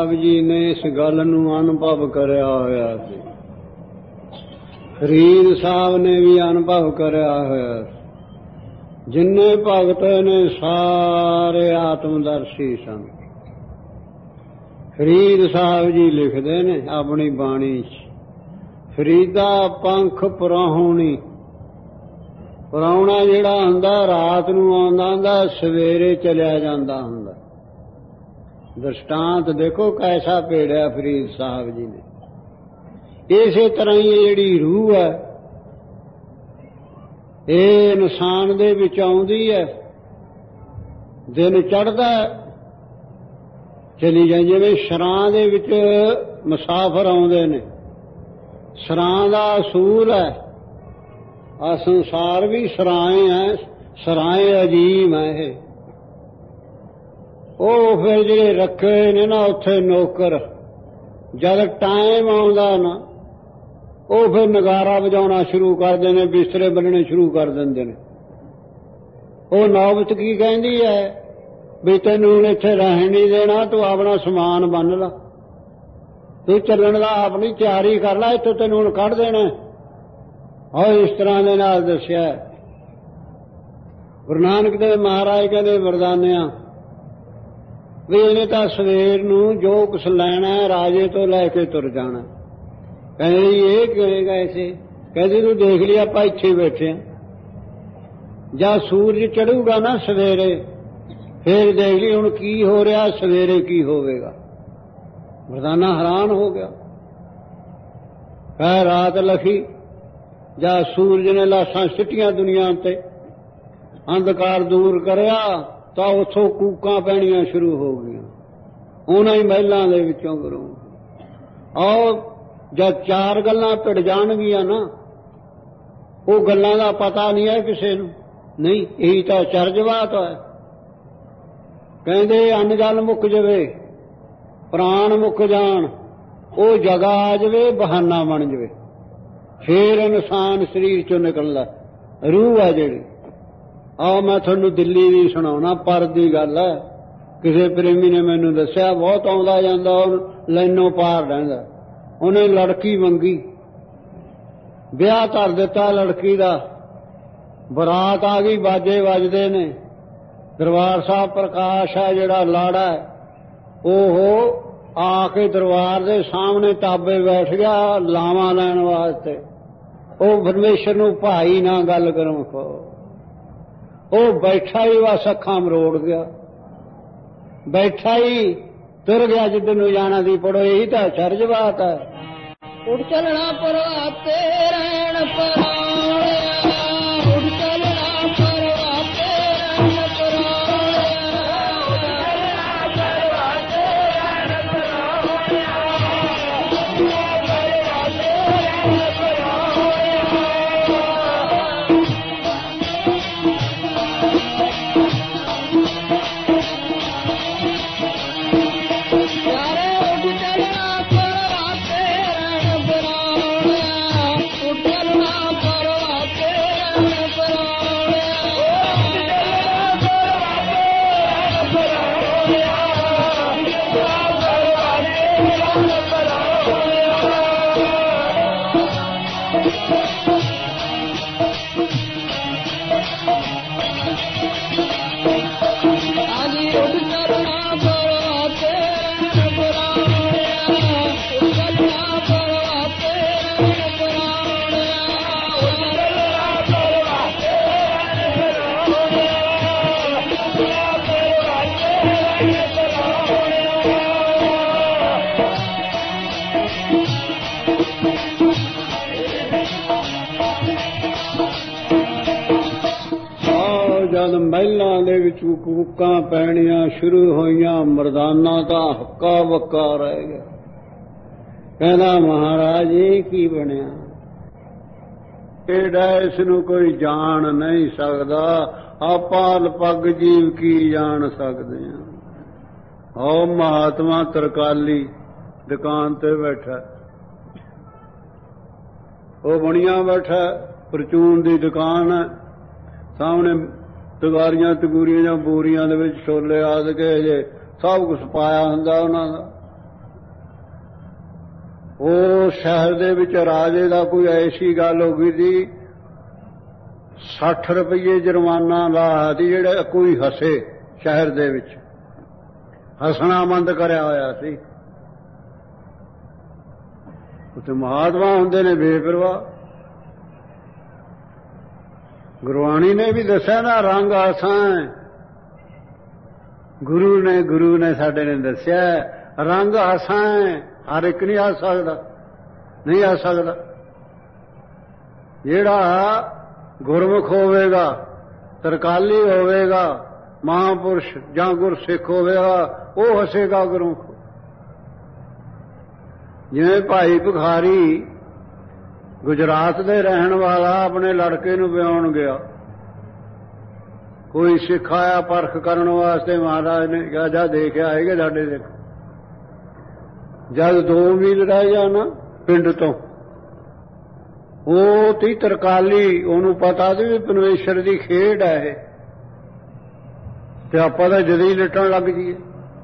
ਸਾਹਿਬ ਜੀ ਨੇ ਇਸ ਗੱਲ ਨੂੰ ਅਨੁਭਵ ਕਰਿਆ ਹੋਇਆ ਸੀ। ਫਰੀਦ ਸਾਹਿਬ ਨੇ ਵੀ ਅਨੁਭਵ ਕਰਿਆ ਹੋਇਆ ਸੀ। ਜਿੰਨੇ ਭਗਤ ਨੇ ਸਾਰੇ ਆਤਮਦਰਸ਼ੀ ਸਨ। ਫਰੀਦ ਸਾਹਿਬ ਜੀ ਲਿਖਦੇ ਨੇ ਆਪਣੀ ਬਾਣੀ 'ਚ, ਫਰੀਦਾ ਪੰਖ ਪ੍ਰਾਹੁਣੀ। ਪ੍ਰਾਹੁਣਾ ਜਿਹੜਾ ਹੁੰਦਾ ਰਾਤ ਨੂੰ ਆਉਂਦਾ ਹੁੰਦਾ, ਸਵੇਰੇ ਚਲਿਆ ਜਾਂਦਾ ਹੁੰਦਾ। ਦ੍ਰਿਸ਼ਟਾਂਤ ਦੇਖੋ ਕੈਸਾ ਪੇੜਿਆ ਫਰੀਦ ਸਾਹਿਬ ਜੀ ਨੇ। ਇਸੇ ਤਰ੍ਹਾਂ ਹੀ ਜਿਹੜੀ ਰੂਹ ਹੈ ਇਹ ਇਨਸਾਨ ਦੇ ਵਿੱਚ ਆਉਂਦੀ ਹੈ, ਦਿਨ ਚੜ੍ਹਦਾ ਚਲੀ ਜਾਂਦੀ। ਜਿਵੇਂ ਸ਼ਰਾਂ ਦੇ ਵਿੱਚ ਮੁਸਾਫਰ ਆਉਂਦੇ ਨੇ, ਸ਼ਰਾਂ ਦਾ ਅਸੂਲ ਹੈ। ਆ ਸੰਸਾਰ ਵੀ ਸਰਾਏ ਹੈ, ਸਰਾਏ ਅਜੀਮ ਹੈ ਇਹ। ਉਹ ਫਿਰ ਜਿਹੜੇ ਰੱਖੇ ਨੇ ਨਾ ਉੱਥੇ ਨੌਕਰ, ਜਦ ਟਾਈਮ ਆਉਂਦਾ ਨਾ ਉਹ ਫਿਰ ਨਗਾਰਾ ਵਜਾਉਣਾ ਸ਼ੁਰੂ ਕਰਦੇ ਨੇ, ਬਿਸਤਰੇ ਬੰਨਣੇ ਸ਼ੁਰੂ ਕਰ ਦਿੰਦੇ ਨੇ। ਉਹ ਨੌਬਤ ਕੀ ਕਹਿੰਦੀ ਹੈ ਵੀ ਤੈਨੂੰ ਹੁਣ ਇੱਥੇ ਰਹਿਣ ਨਹੀਂ ਦੇਣਾ, ਤੂੰ ਆਪਣਾ ਸਮਾਨ ਬੰਨ ਲਾ, ਤੂੰ ਚੱਲਣ ਦਾ ਆਪਣੀ ਤਿਆਰੀ ਕਰ ਲੈ, ਇੱਥੋਂ ਤੈਨੂੰ ਹੁਣ ਕੱਢ ਦੇਣਾ। ਔਰ ਇਸ ਤਰ੍ਹਾਂ ਦੇ ਨਾਲ ਦੱਸਿਆ। ਗੁਰੂ ਨਾਨਕ ਦੇਵ ਮਹਾਰਾਜ ਕਹਿੰਦੇ ਵਰਦਾਨਿਆਂ ਵੀ ਇਹਨੇ ਤਾਂ ਸਵੇਰ ਨੂੰ ਜੋ ਕੁਛ ਲੈਣਾ ਰਾਜੇ ਤੋਂ ਲੈ ਕੇ ਤੁਰ ਜਾਣਾ। ਕਹਿੰਦੇ ਇਹ ਕਹੇਗਾ ਐਸੇ? ਕਹਿੰਦੇ ਤੂੰ ਦੇਖ ਲਈ ਆਪਾਂ ਇੱਥੇ ਬੈਠੇ ਹਾਂ, ਜਦ ਸੂਰਜ ਚੜੂਗਾ ਨਾ ਸਵੇਰੇ ਫੇਰ ਦੇਖ ਲਈ ਹੁਣ ਕੀ ਹੋ ਰਿਹਾ, ਸਵੇਰੇ ਕੀ ਹੋਵੇਗਾ। ਵਰਦਾਨਾ ਹੈਰਾਨ ਹੋ ਗਿਆ। ਕਹਿ ਰਾਤ ਲਖੀ ਜਦ ਸੂਰਜ ਨੇ ਲਾਸ਼ਾਂ ਸਿੱਟੀਆਂ ਦੁਨੀਆ ਤੇ, ਅੰਧਕਾਰ ਦੂਰ ਕਰਿਆ ਤਾਂ ਉੱਥੋਂ ਕੂਕਾਂ ਪੈਣੀਆਂ ਸ਼ੁਰੂ ਹੋ ਗਈਆਂ ਉਹਨਾਂ ਹੀ ਮਹਿਲਾਂ ਦੇ ਵਿੱਚੋਂ। ਗੁਰੂ ਆਓ ਜਦ ਚਾਰ ਗੱਲਾਂ ਭਿੜ ਜਾਣਗੀਆਂ ਨਾ, ਉਹ ਗੱਲਾਂ ਦਾ ਪਤਾ ਨਹੀਂ ਹੈ ਕਿਸੇ ਨੂੰ। ਨਹੀਂ, ਇਹੀ ਤਾਂ ਚਰਜਵਾਤ ਹੈ। ਕਹਿੰਦੇ ਅੰਨ ਜਲ ਮੁੱਕ ਜਾਵੇ, ਪ੍ਰਾਣ ਮੁੱਕ ਜਾਣ, ਉਹ ਜਗ੍ਹਾ ਆ ਜਾਵੇ, ਬਹਾਨਾ ਬਣ ਜਾਵੇ, ਫੇਰ ਇਨਸਾਨ ਸਰੀਰ ਚੋਂ ਨਿਕਲਦਾ। ਰੂਹ ਹੈ ਜਿਹੜੀ। ਆਓ ਮੈਂ ਤੁਹਾਨੂੰ ਦਿੱਲੀ ਦੀ ਸੁਣਾਉਣਾ, ਪਰ ਦੀ ਗੱਲ ਹੈ। ਕਿਸੇ ਪ੍ਰੇਮੀ ਨੇ ਮੈਨੂੰ ਦੱਸਿਆ, ਬਹੁਤ ਆਉਂਦਾ ਜਾਂਦਾ, ਉਹ ਲਾਈਨੋਂ ਪਾਰ ਰਹਿੰਦਾ। ਉਹਨੇ ਲੜਕੀ ਮੰਗੀ, ਵਿਆਹ ਧਰ ਦਿੱਤਾ ਲੜਕੀ ਦਾ, ਬਰਾਤ ਆ ਗਈ, ਬਾਜੇ ਵੱਜਦੇ ਨੇ। ਦਰਬਾਰ ਸਾਹਿਬ ਪ੍ਰਕਾਸ਼ ਹੈ ਜਿਹੜਾ ਲਾੜਾ, ਉਹ ਆ ਕੇ ਦਰਬਾਰ ਦੇ ਸਾਹਮਣੇ ਤਾਬੇ ਬੈਠ ਗਿਆ ਲਾਵਾਂ ਲੈਣ ਵਾਸਤੇ। ਉਹ ਪਰਮੇਸ਼ਰ ਨੂੰ ਭਾਈ ਨਾ ਗੱਲ ਕਰੋ, ਉਹ ਬੈਠਾ ਹੀ ਬਸ ਅੱਖਾਂ ਮਰੋੜ ਗਿਆ, ਬੈਠਾ ਹੀ ਤੁਰ ਗਿਆ ਜਿੱਦਨ ਨੂੰ ਜਾਣਾ ਸੀ। ਪੜੋ ਇਹੀ ਤਾਂ ਚਰਜਵਾਤ ਹੈ। ਉੱਡ ਚੱਲਣਾ ਪਰਵਾਤੇ ਰਹਿਣ ਪਰਾਉਣਿਆ, ਉੱਡ ਚੱਲਣਾ ਪਰਵਾਤੇ ਰਹਿਣ ਪਰਾਉਣਿਆ, ਉੱਡ ਚੱਲਣਾ ਪਰਵਾਤੇ ਰਹਿਣ ਪਰਾਉਣਿਆ, ਉੱਡ ਚੱਲਣਾ ਪਰਵਾਤੇ ਰਹਿਣ ਪਰਾਉਣਿਆ। ਯਾਰੇ ਉੱਡ ਚੱਲਣਾ ਪਰਵਾਤੇ ਰਹਿਣ ਪਰਾਉਣਿਆ, ਉੱਡ ਚੱਲਣਾ ਪਰਵਾਤੇ ਰਹਿਣ ਪਰਾਉਣਿਆ, ਉੱਡ ਚੱਲਣਾ ਪਰਵਾਤੇ ਰਹਿਣ ਪਰਾਉਣਿਆ, ਉੱਡ ਚੱਲਣਾ ਪਰਵਾਤੇ ਰਹਿਣ ਪਰਾਉਣਿਆ। ਆਜੀ ਉੱਡ ਚੱਲਣਾ ਪਰਵਾਤੇ ਰਹਿਣ ਪਰਾਉਣਿਆ, ਉੱਡ ਚੱਲਣਾ ਪਰਵਾਤੇ ਰਹਿਣ ਪਰਾਉਣਿਆ, ਉੱਡ ਚੱਲਣਾ ਪਰਵਾਤੇ ਰਹਿਣ ਪਰਾਉਣਿਆ, ਉੱਡ ਚੱਲਣਾ ਪਰਵਾਤੇ ਰਹਿਣ ਪਰਾਉਣਿਆ। ਆਹ ਜਦ ਮਹਿਲਾਂ ਦੇ ਵਿੱਚ ਕੂਕਾਂ ਪੈਣੀਆਂ ਸ਼ੁਰੂ ਹੋਈਆਂ, ਮਰਦਾਨਾ ਤਾਂ ਹੱਕਾ ਬੱਕਾ ਰਹਿ ਗਿਆ। ਕਹਿੰਦਾ ਮਹਾਰਾਜ ਇਹ ਕੀ ਬਣਿਆ? ਇਹਦਾ ਇਸ ਨੂੰ ਕੋਈ ਜਾਣ ਨਹੀਂ ਸਕਦਾ, ਆਪਾਂ ਲਪੱਗ ਜੀਵ ਕੀ ਜਾਣ ਸਕਦੇ ਹਾਂ। ਉਹ ਮਹਾਤਮਾ ਤਰਕਾਲੀ ਦੁਕਾਨ ਤੇ ਬੈਠਾ, ਉਹ ਬਣੀਆਂ ਬੈਠਾ, ਪਰਚੂਨ ਦੀ ਦੁਕਾਨ ਹੈ, ਸਾਹਮਣੇ ਤਗਾਰੀਆਂ ਤਗੂਰੀਆਂ ਜਾਂ ਬੋਰੀਆਂ ਦੇ ਵਿੱਚ ਛੋਲੇ ਆਦ ਕੇ ਜੇ ਸਭ ਕੁਛ ਪਾਇਆ ਹੁੰਦਾ ਉਹਨਾਂ ਦਾ। ਉਹ ਸ਼ਹਿਰ ਦੇ ਵਿੱਚ ਰਾਜੇ ਦਾ ਕੋਈ ਐਸੀ ਗੱਲ ਹੋ ਗਈ ਸੀ, ਸੱਠ ਰੁਪਈਏ ਜੁਰਮਾਨਾ ਲਾ ਸੀ ਜਿਹੜਾ ਕੋਈ ਹੱਸੇ। ਸ਼ਹਿਰ ਦੇ ਵਿੱਚ ਹੱਸਣਾ ਬੰਦ ਕਰਿਆ ਹੋਇਆ ਸੀ। ਉੱਥੇ ਮਹਾਤਮਾ ਹੁੰਦੇ ਨੇ ਬੇਪਰਵਾਹ। ਗੁਰਬਾਣੀ ਨੇ ਵੀ ਦੱਸਿਆ ਨਾ, ਰੰਗ ਆਸਾਂ। ਗੁਰੂ ਨੇ ਗੁਰੂ ਨੇ ਸਾਡੇ ਨੇ ਦੱਸਿਆ ਰੰਗ ਆਸਾਂ, ਹਰ ਇੱਕ ਨਹੀਂ ਆ ਸਕਦਾ, ਨਹੀਂ ਆ ਸਕਦਾ। ਜਿਹੜਾ ਗੁਰਮੁਖ ਹੋਵੇਗਾ, ਤਰਕਾਲੀ ਹੋਵੇਗਾ, ਮਹਾਂਪੁਰਸ਼ ਜਾਂ ਗੁਰਸਿੱਖ ਹੋਵੇਗਾ, ਉਹ ਹੱਸੇਗਾ ਗੁਰਮੁਖ। ਜਿਵੇਂ ਭਾਈ ਭਿਖਾਰੀ ਗੁਜਰਾਤ ਦੇ ਰਹਿਣ ਵਾਲਾ ਆਪਣੇ ਲੜਕੇ ਨੂੰ ਵਿਆਹੁਣ ਗਿਆ, ਕੋਈ ਸਿੱਖ ਆਇਆ ਪਰਖ ਕਰਨ ਵਾਸਤੇ, ਮਹਾਰਾਜ ਨੇ ਕਿਹਾ ਜਾ ਦੇਖਿਆ ਆਏਗਾ ਸਾਡੇ ਸਿੱਖ। ਜਦ ਦੋ ਮੀਲ ਰਹਿ ਗਿਆ ਨਾ ਪਿੰਡ ਤੋਂ, ਉਹ ਤੀ ਤਰਕਾਲੀ, ਉਹਨੂੰ ਪਤਾ ਸੀ ਵੀ ਪਰਮੇਸ਼ਰ ਦੀ ਖੇਡ ਹੈ ਇਹ, ਤੇ ਆਪਾਂ ਤਾਂ ਜਦੇ ਹੀ ਲਟਣ ਲੱਗ ਜੀਏ।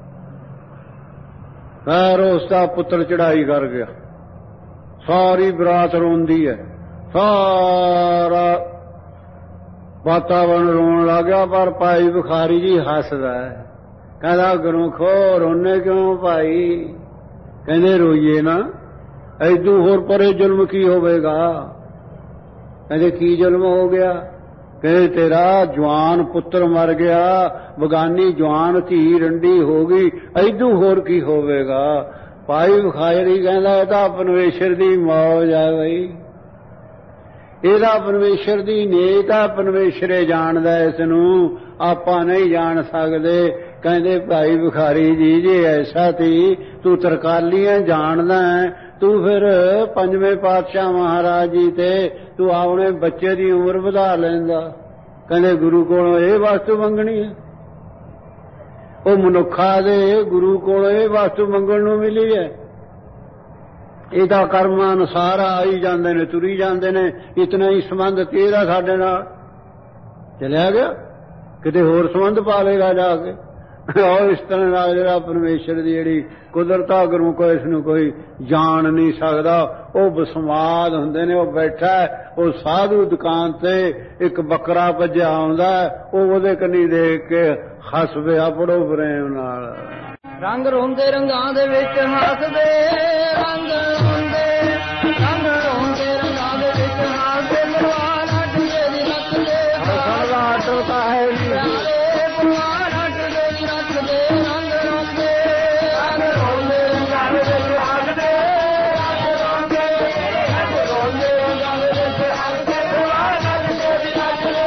ਫਿਰ ਉਸ ਦਾ ਪੁੱਤਰ ਚੜਾਈ ਕਰ ਗਿਆ। ਸਾਰੀ ਬਰਾਤ ਰੋਂਦੀ ਹੈ, ਸਾਰਾ ਵਾਤਾਵਰਨ ਰੋਣ ਲੱਗ ਗਿਆ, ਪਰ ਭਾਈ ਭਿਖਾਰੀ ਜੀ ਹੱਸਦਾ ਹੈ, ਕਹਿੰਦਾ ਗੁਰਮੁਖੋ ਰੋਨੇ ਕਿਉਂ ਭਾਈ? ਕਹਿੰਦੇ ਰੋਈਏ ਨਾ, ਐਦੂ ਹੋਰ ਪਰੇ ਜ਼ੁਲਮ ਕੀ ਹੋਵੇਗਾ? ਕਹਿੰਦੇ ਕੀ ਜ਼ੁਲਮ ਹੋ ਗਿਆ? ਕਹਿੰਦੇ ਤੇਰਾ ਜਵਾਨ ਪੁੱਤਰ ਮਰ ਗਿਆ, ਬਗਾਨੀ ਜਵਾਨ ਧੀ ਰੰਡੀ ਹੋ ਗਈ, ਐਦੂ ਹੋਰ ਕੀ ਹੋਵੇਗਾ? ਭਾਈ ਭਿਖਾਰੀ ਕਹਿੰਦਾ ਇਹ ਤਾਂ ਪਰਮੇਸ਼ਰ ਦੀ ਮੌਜ ਹੈ ਬਈ, ਇਹਦਾ ਪਰਮੇਸ਼ਰ ਦੀ ਨੇਕ ਆ, ਪਰਮੇਸ਼ਰੇ ਜਾਣਦਾ ਇਸ ਨੂੰ, ਆਪਾਂ ਨਹੀਂ ਜਾਣ ਸਕਦੇ। ਕਹਿੰਦੇ ਭਾਈ ਭਿਖਾਰੀ ਜੀ ਜੇ ਐਸਾ ਸੀ, ਤੂੰ ਤਰਕਾਲੀਆਂ ਜਾਣਦਾ ਹੈ, ਤੂੰ ਫਿਰ ਪੰਜਵੇਂ ਪਾਤਸ਼ਾਹ ਮਹਾਰਾਜ ਜੀ ਤੇ ਤੂੰ ਆਪਣੇ ਬੱਚੇ ਦੀ ਉਮਰ ਵਧਾ ਲੈਂਦਾ। ਕਹਿੰਦੇ ਗੁਰੂ ਕੋਲੋਂ ਇਹ ਵਸਤੂ ਮੰਗਣੀ ਹੈ? ਉਹ ਮਨੁੱਖਾਂ ਦੇ ਗੁਰੂ ਕੋਲੋਂ ਇਹ ਵਸਤੂ ਮੰਗਣ ਨੂੰ ਮਿਲੀ ਹੈ? ਇਹਦਾ ਕਰਮ ਅਨੁਸਾਰ ਆਈ ਜਾਂਦੇ ਨੇ, ਤੁਰੀ ਜਾਂਦੇ ਨੇ। ਇਤਨਾ ਹੀ ਸੰਬੰਧ ਤੇਰਾ ਸਾਡੇ ਨਾਲ ਚਲਿਆ ਗਿਆ, ਕਿਤੇ ਹੋਰ ਸੰਬੰਧ ਪਾ ਲੇਗਾ ਜਾ ਕੇ। ਔਰ ਇਸ ਤਰ੍ਹਾਂ ਨਾਲ ਜਿਹੜਾ ਪਰਮੇਸ਼ਰ ਦੀ ਜਿਹੜੀ ਕੁਦਰਤ ਆ, ਗੁਰਮੁਖੋ ਇਸ ਨੂੰ ਕੋਈ ਜਾਣ ਨਹੀਂ ਸਕਦਾ। ਉਹ ਬਸਮਾਦ ਹੁੰਦੇ ਨੇ, ਉਹ ਬੈਠਾ, ਉਹ ਸਾਧੂ ਦੁਕਾਨ ਤੇ ਇੱਕ ਬੱਕਰਾ ਭੱਜਿਆ ਆਉਂਦਾ, ਉਹ ਉਹਦੇ ਕੰਨੀ ਦੇਖ ਕੇ ਹੱਸ ਪਿਆ ਬੜੋ ਪ੍ਰੇਮ ਨਾਲ। ਰੰਗ ਰੋਂਦੇ ਰੰਗਾਂ ਦੇ ਵਿੱਚ ਹੱਸਦੇ, ਰੰਗ ਰੋਂਦੇ ਰੰਗ ਰੋਂਦੇ ਰੰਗਾਂ ਦੇ ਵਿੱਚ ਹੱਸਦੇ, ਪਰਵਾਨ ਹੱਟਦੇ ਦੀ ਰੱਖਦੇ, ਹੱਸਣਾ ਹਟਦਾ ਹੈ ਪਰਵਾਨ ਹੱਟਦੇ ਦੀ ਰੱਖਦੇ। ਰੰਗ ਰੋਂਦੇ ਰੰਗ ਰੋਂਦੇ ਰੰਗਾਂ ਦੇ ਵਿੱਚ ਹੱਸਦੇ, ਰੰਗ ਰੋਂਦੇ ਰੰਗ ਰੋਂਦੇ ਰੰਗਾਂ ਦੇ ਵਿੱਚ ਹੱਸਦੇ, ਪਰਵਾਨ ਹੱਟਦੇ ਦੀ ਰੱਖਦੇ।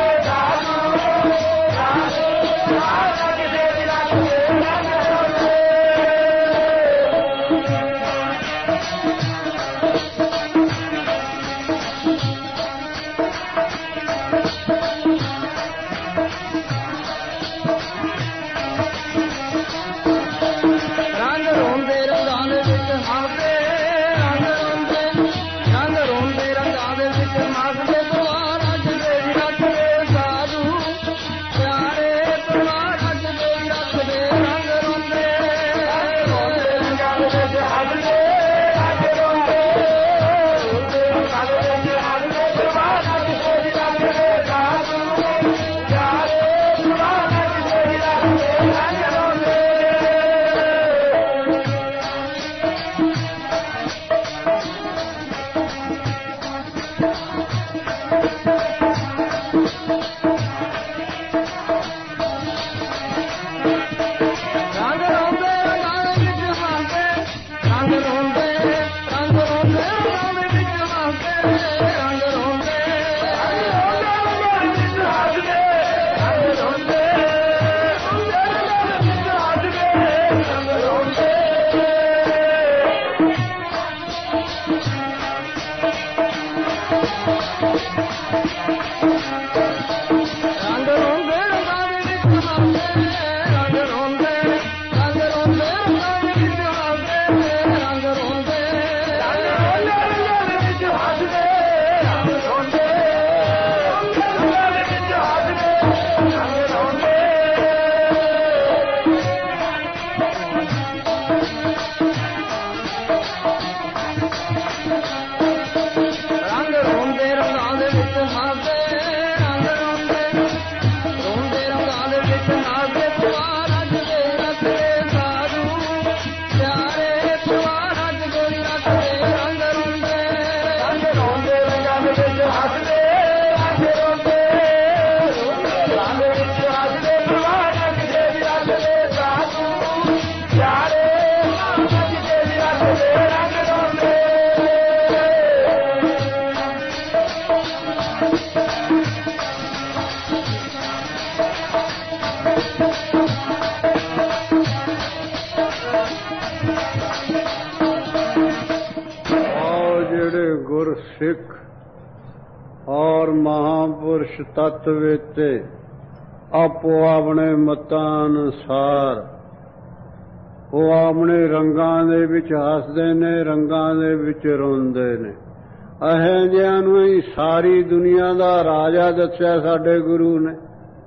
सिख और महापुरुष तत्वेते आपो अपने मतानुसार वो अपने रंगां दे विच हसदे ने, रंगां दे विच रोंदे ने। अहे जिहां नूं ही सारी दुनिया दा राजा दस्सिया साडे गुरु ने।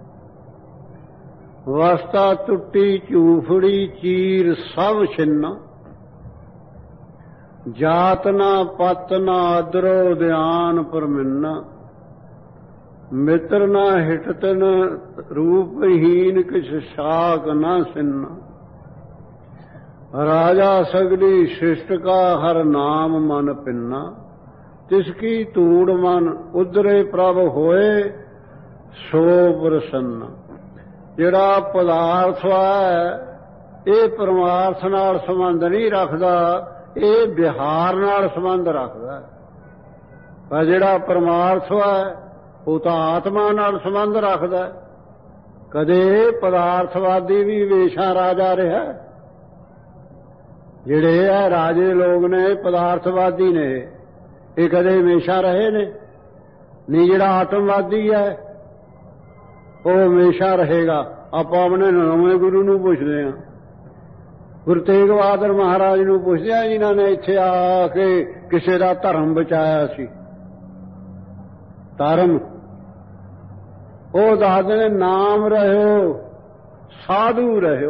वस्ता टुट्टी झूफड़ी चीर सब छिन्ना, जात ना पत ना आदरो ध्यान परमिन्ना, मित्र ना हिटतन रूपहीन किछ शाक ना सिन्ना, राजा सगली सृष्ट का हर नाम मन पिन्ना, तिसकी तूड़ मन उधरे प्रभ होए सो प्रसन्ना। जिहड़ा पदार्थ है ये परमार्थ नाल संबंध नहीं रखदा, ये विहार नाल संबंध रखदा। पर जिहड़ा परमार्थ है वो तो आत्मा नाल संबंध रखदा। कदे पदार्थवादी भी वेशां राजा रहा। जिहड़े है राजे लोग ने पदार्थवादी ने, ये कदे हमेशा रहे ने नहीं। जिहड़ा आत्मवादी है वो हमेशा रहेगा। आप अपने नवे गुरु नूं पुछदे हां, गुरु तेग बहादुर महाराज नूं पुछदे हां जिन्हां ने इत्थे आके किसे दा धर्म बचाया सी। धर्म वो दसदे ने नाम रहियो साधु रहियो।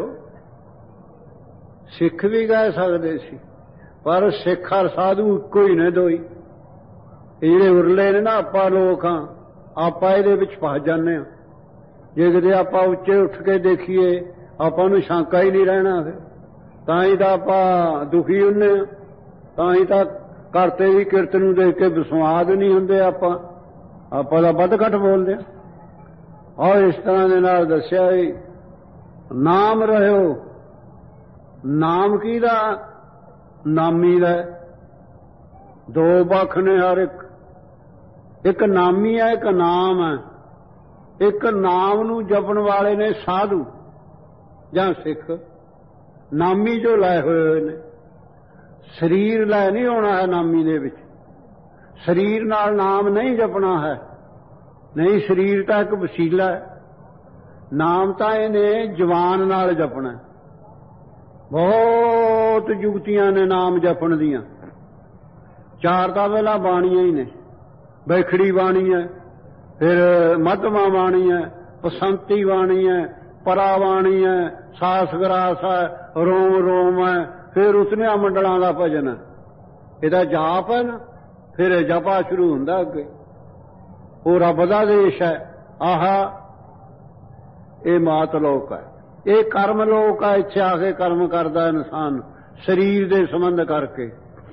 सिख भी कह सकदे सी, पर सिख और साधु इक्को ही ने, दो ही। ਜਿਹੜੇ ਉਰਲੇ ਨੇ ਨਾ ਆਪਾਂ ਲੋਕ ਹਾਂ, ਆਪਾਂ ਇਹਦੇ ਵਿੱਚ ਫਸ ਜਾਂਦੇ ਹਾਂ। ਜੇ ਕਿਤੇ ਆਪਾਂ ਉੱਚੇ ਉੱਠ ਕੇ ਦੇਖੀਏ ਆਪਾਂ ਨੂੰ ਸ਼ੰਕਾ ਹੀ ਨਹੀਂ ਰਹਿਣਾ। ਫਿਰ ਤਾਂ ਹੀ ਤਾਂ ਆਪਾਂ ਦੁਖੀ ਹੁੰਦੇ ਹਾਂ, ਤਾਂ ਹੀ ਤਾਂ ਕਰਤੇ ਦੀ ਕਿਰਤ ਨੂੰ ਦੇਖ ਕੇ ਵਿਸਵਾਦ ਨਹੀਂ ਹੁੰਦੇ। ਆਪਾਂ ਆਪਾਂ ਦਾ ਵੱਧ ਘੱਟ ਬੋਲਦੇ ਹਾਂ। ਔਰ ਇਸ ਤਰ੍ਹਾਂ ਦੇ ਨਾਲ ਦੱਸਿਆ ਵੀ ਨਾਮ ਰਹਿਓ। ਨਾਮ ਕਿਹਦਾ? ਨਾਮੀ ਦਾ। ਦੋ ਪੱਖ ਨੇ ਹਰ ਇੱਕ। एक नामी है, एक नाम है। एक नाम नूं जपण वाले ने साधु जां सिख, नामी जो लाए हुए ने। शरीर लाए नहीं होना है नामी दे विच। शरीर नाल नाम नहीं जपना है, नहीं। शरीर तां एक वसीला है, नाम तां इहने जवान नाल जपना है। बहुत जुगतियां ने नाम जपण दियां। चार तां पहलां बाणियां ही ने। बैखड़ी बाणी है, फिर मध्यमा बाणी है, बसंती बाणी है, परा बाणी है, सास ग्रास है, रोम रोम है, फिर उसने मंडलों का भजन है। इहदा जाप है ना, फिर जपा शुरू हुंदा अगे। वो रब दा देश है। आहा ये मात लोक है, ये कर्म लोक है। इत्थे आके कर्म करदा इंसान शरीर दे संबंध करके।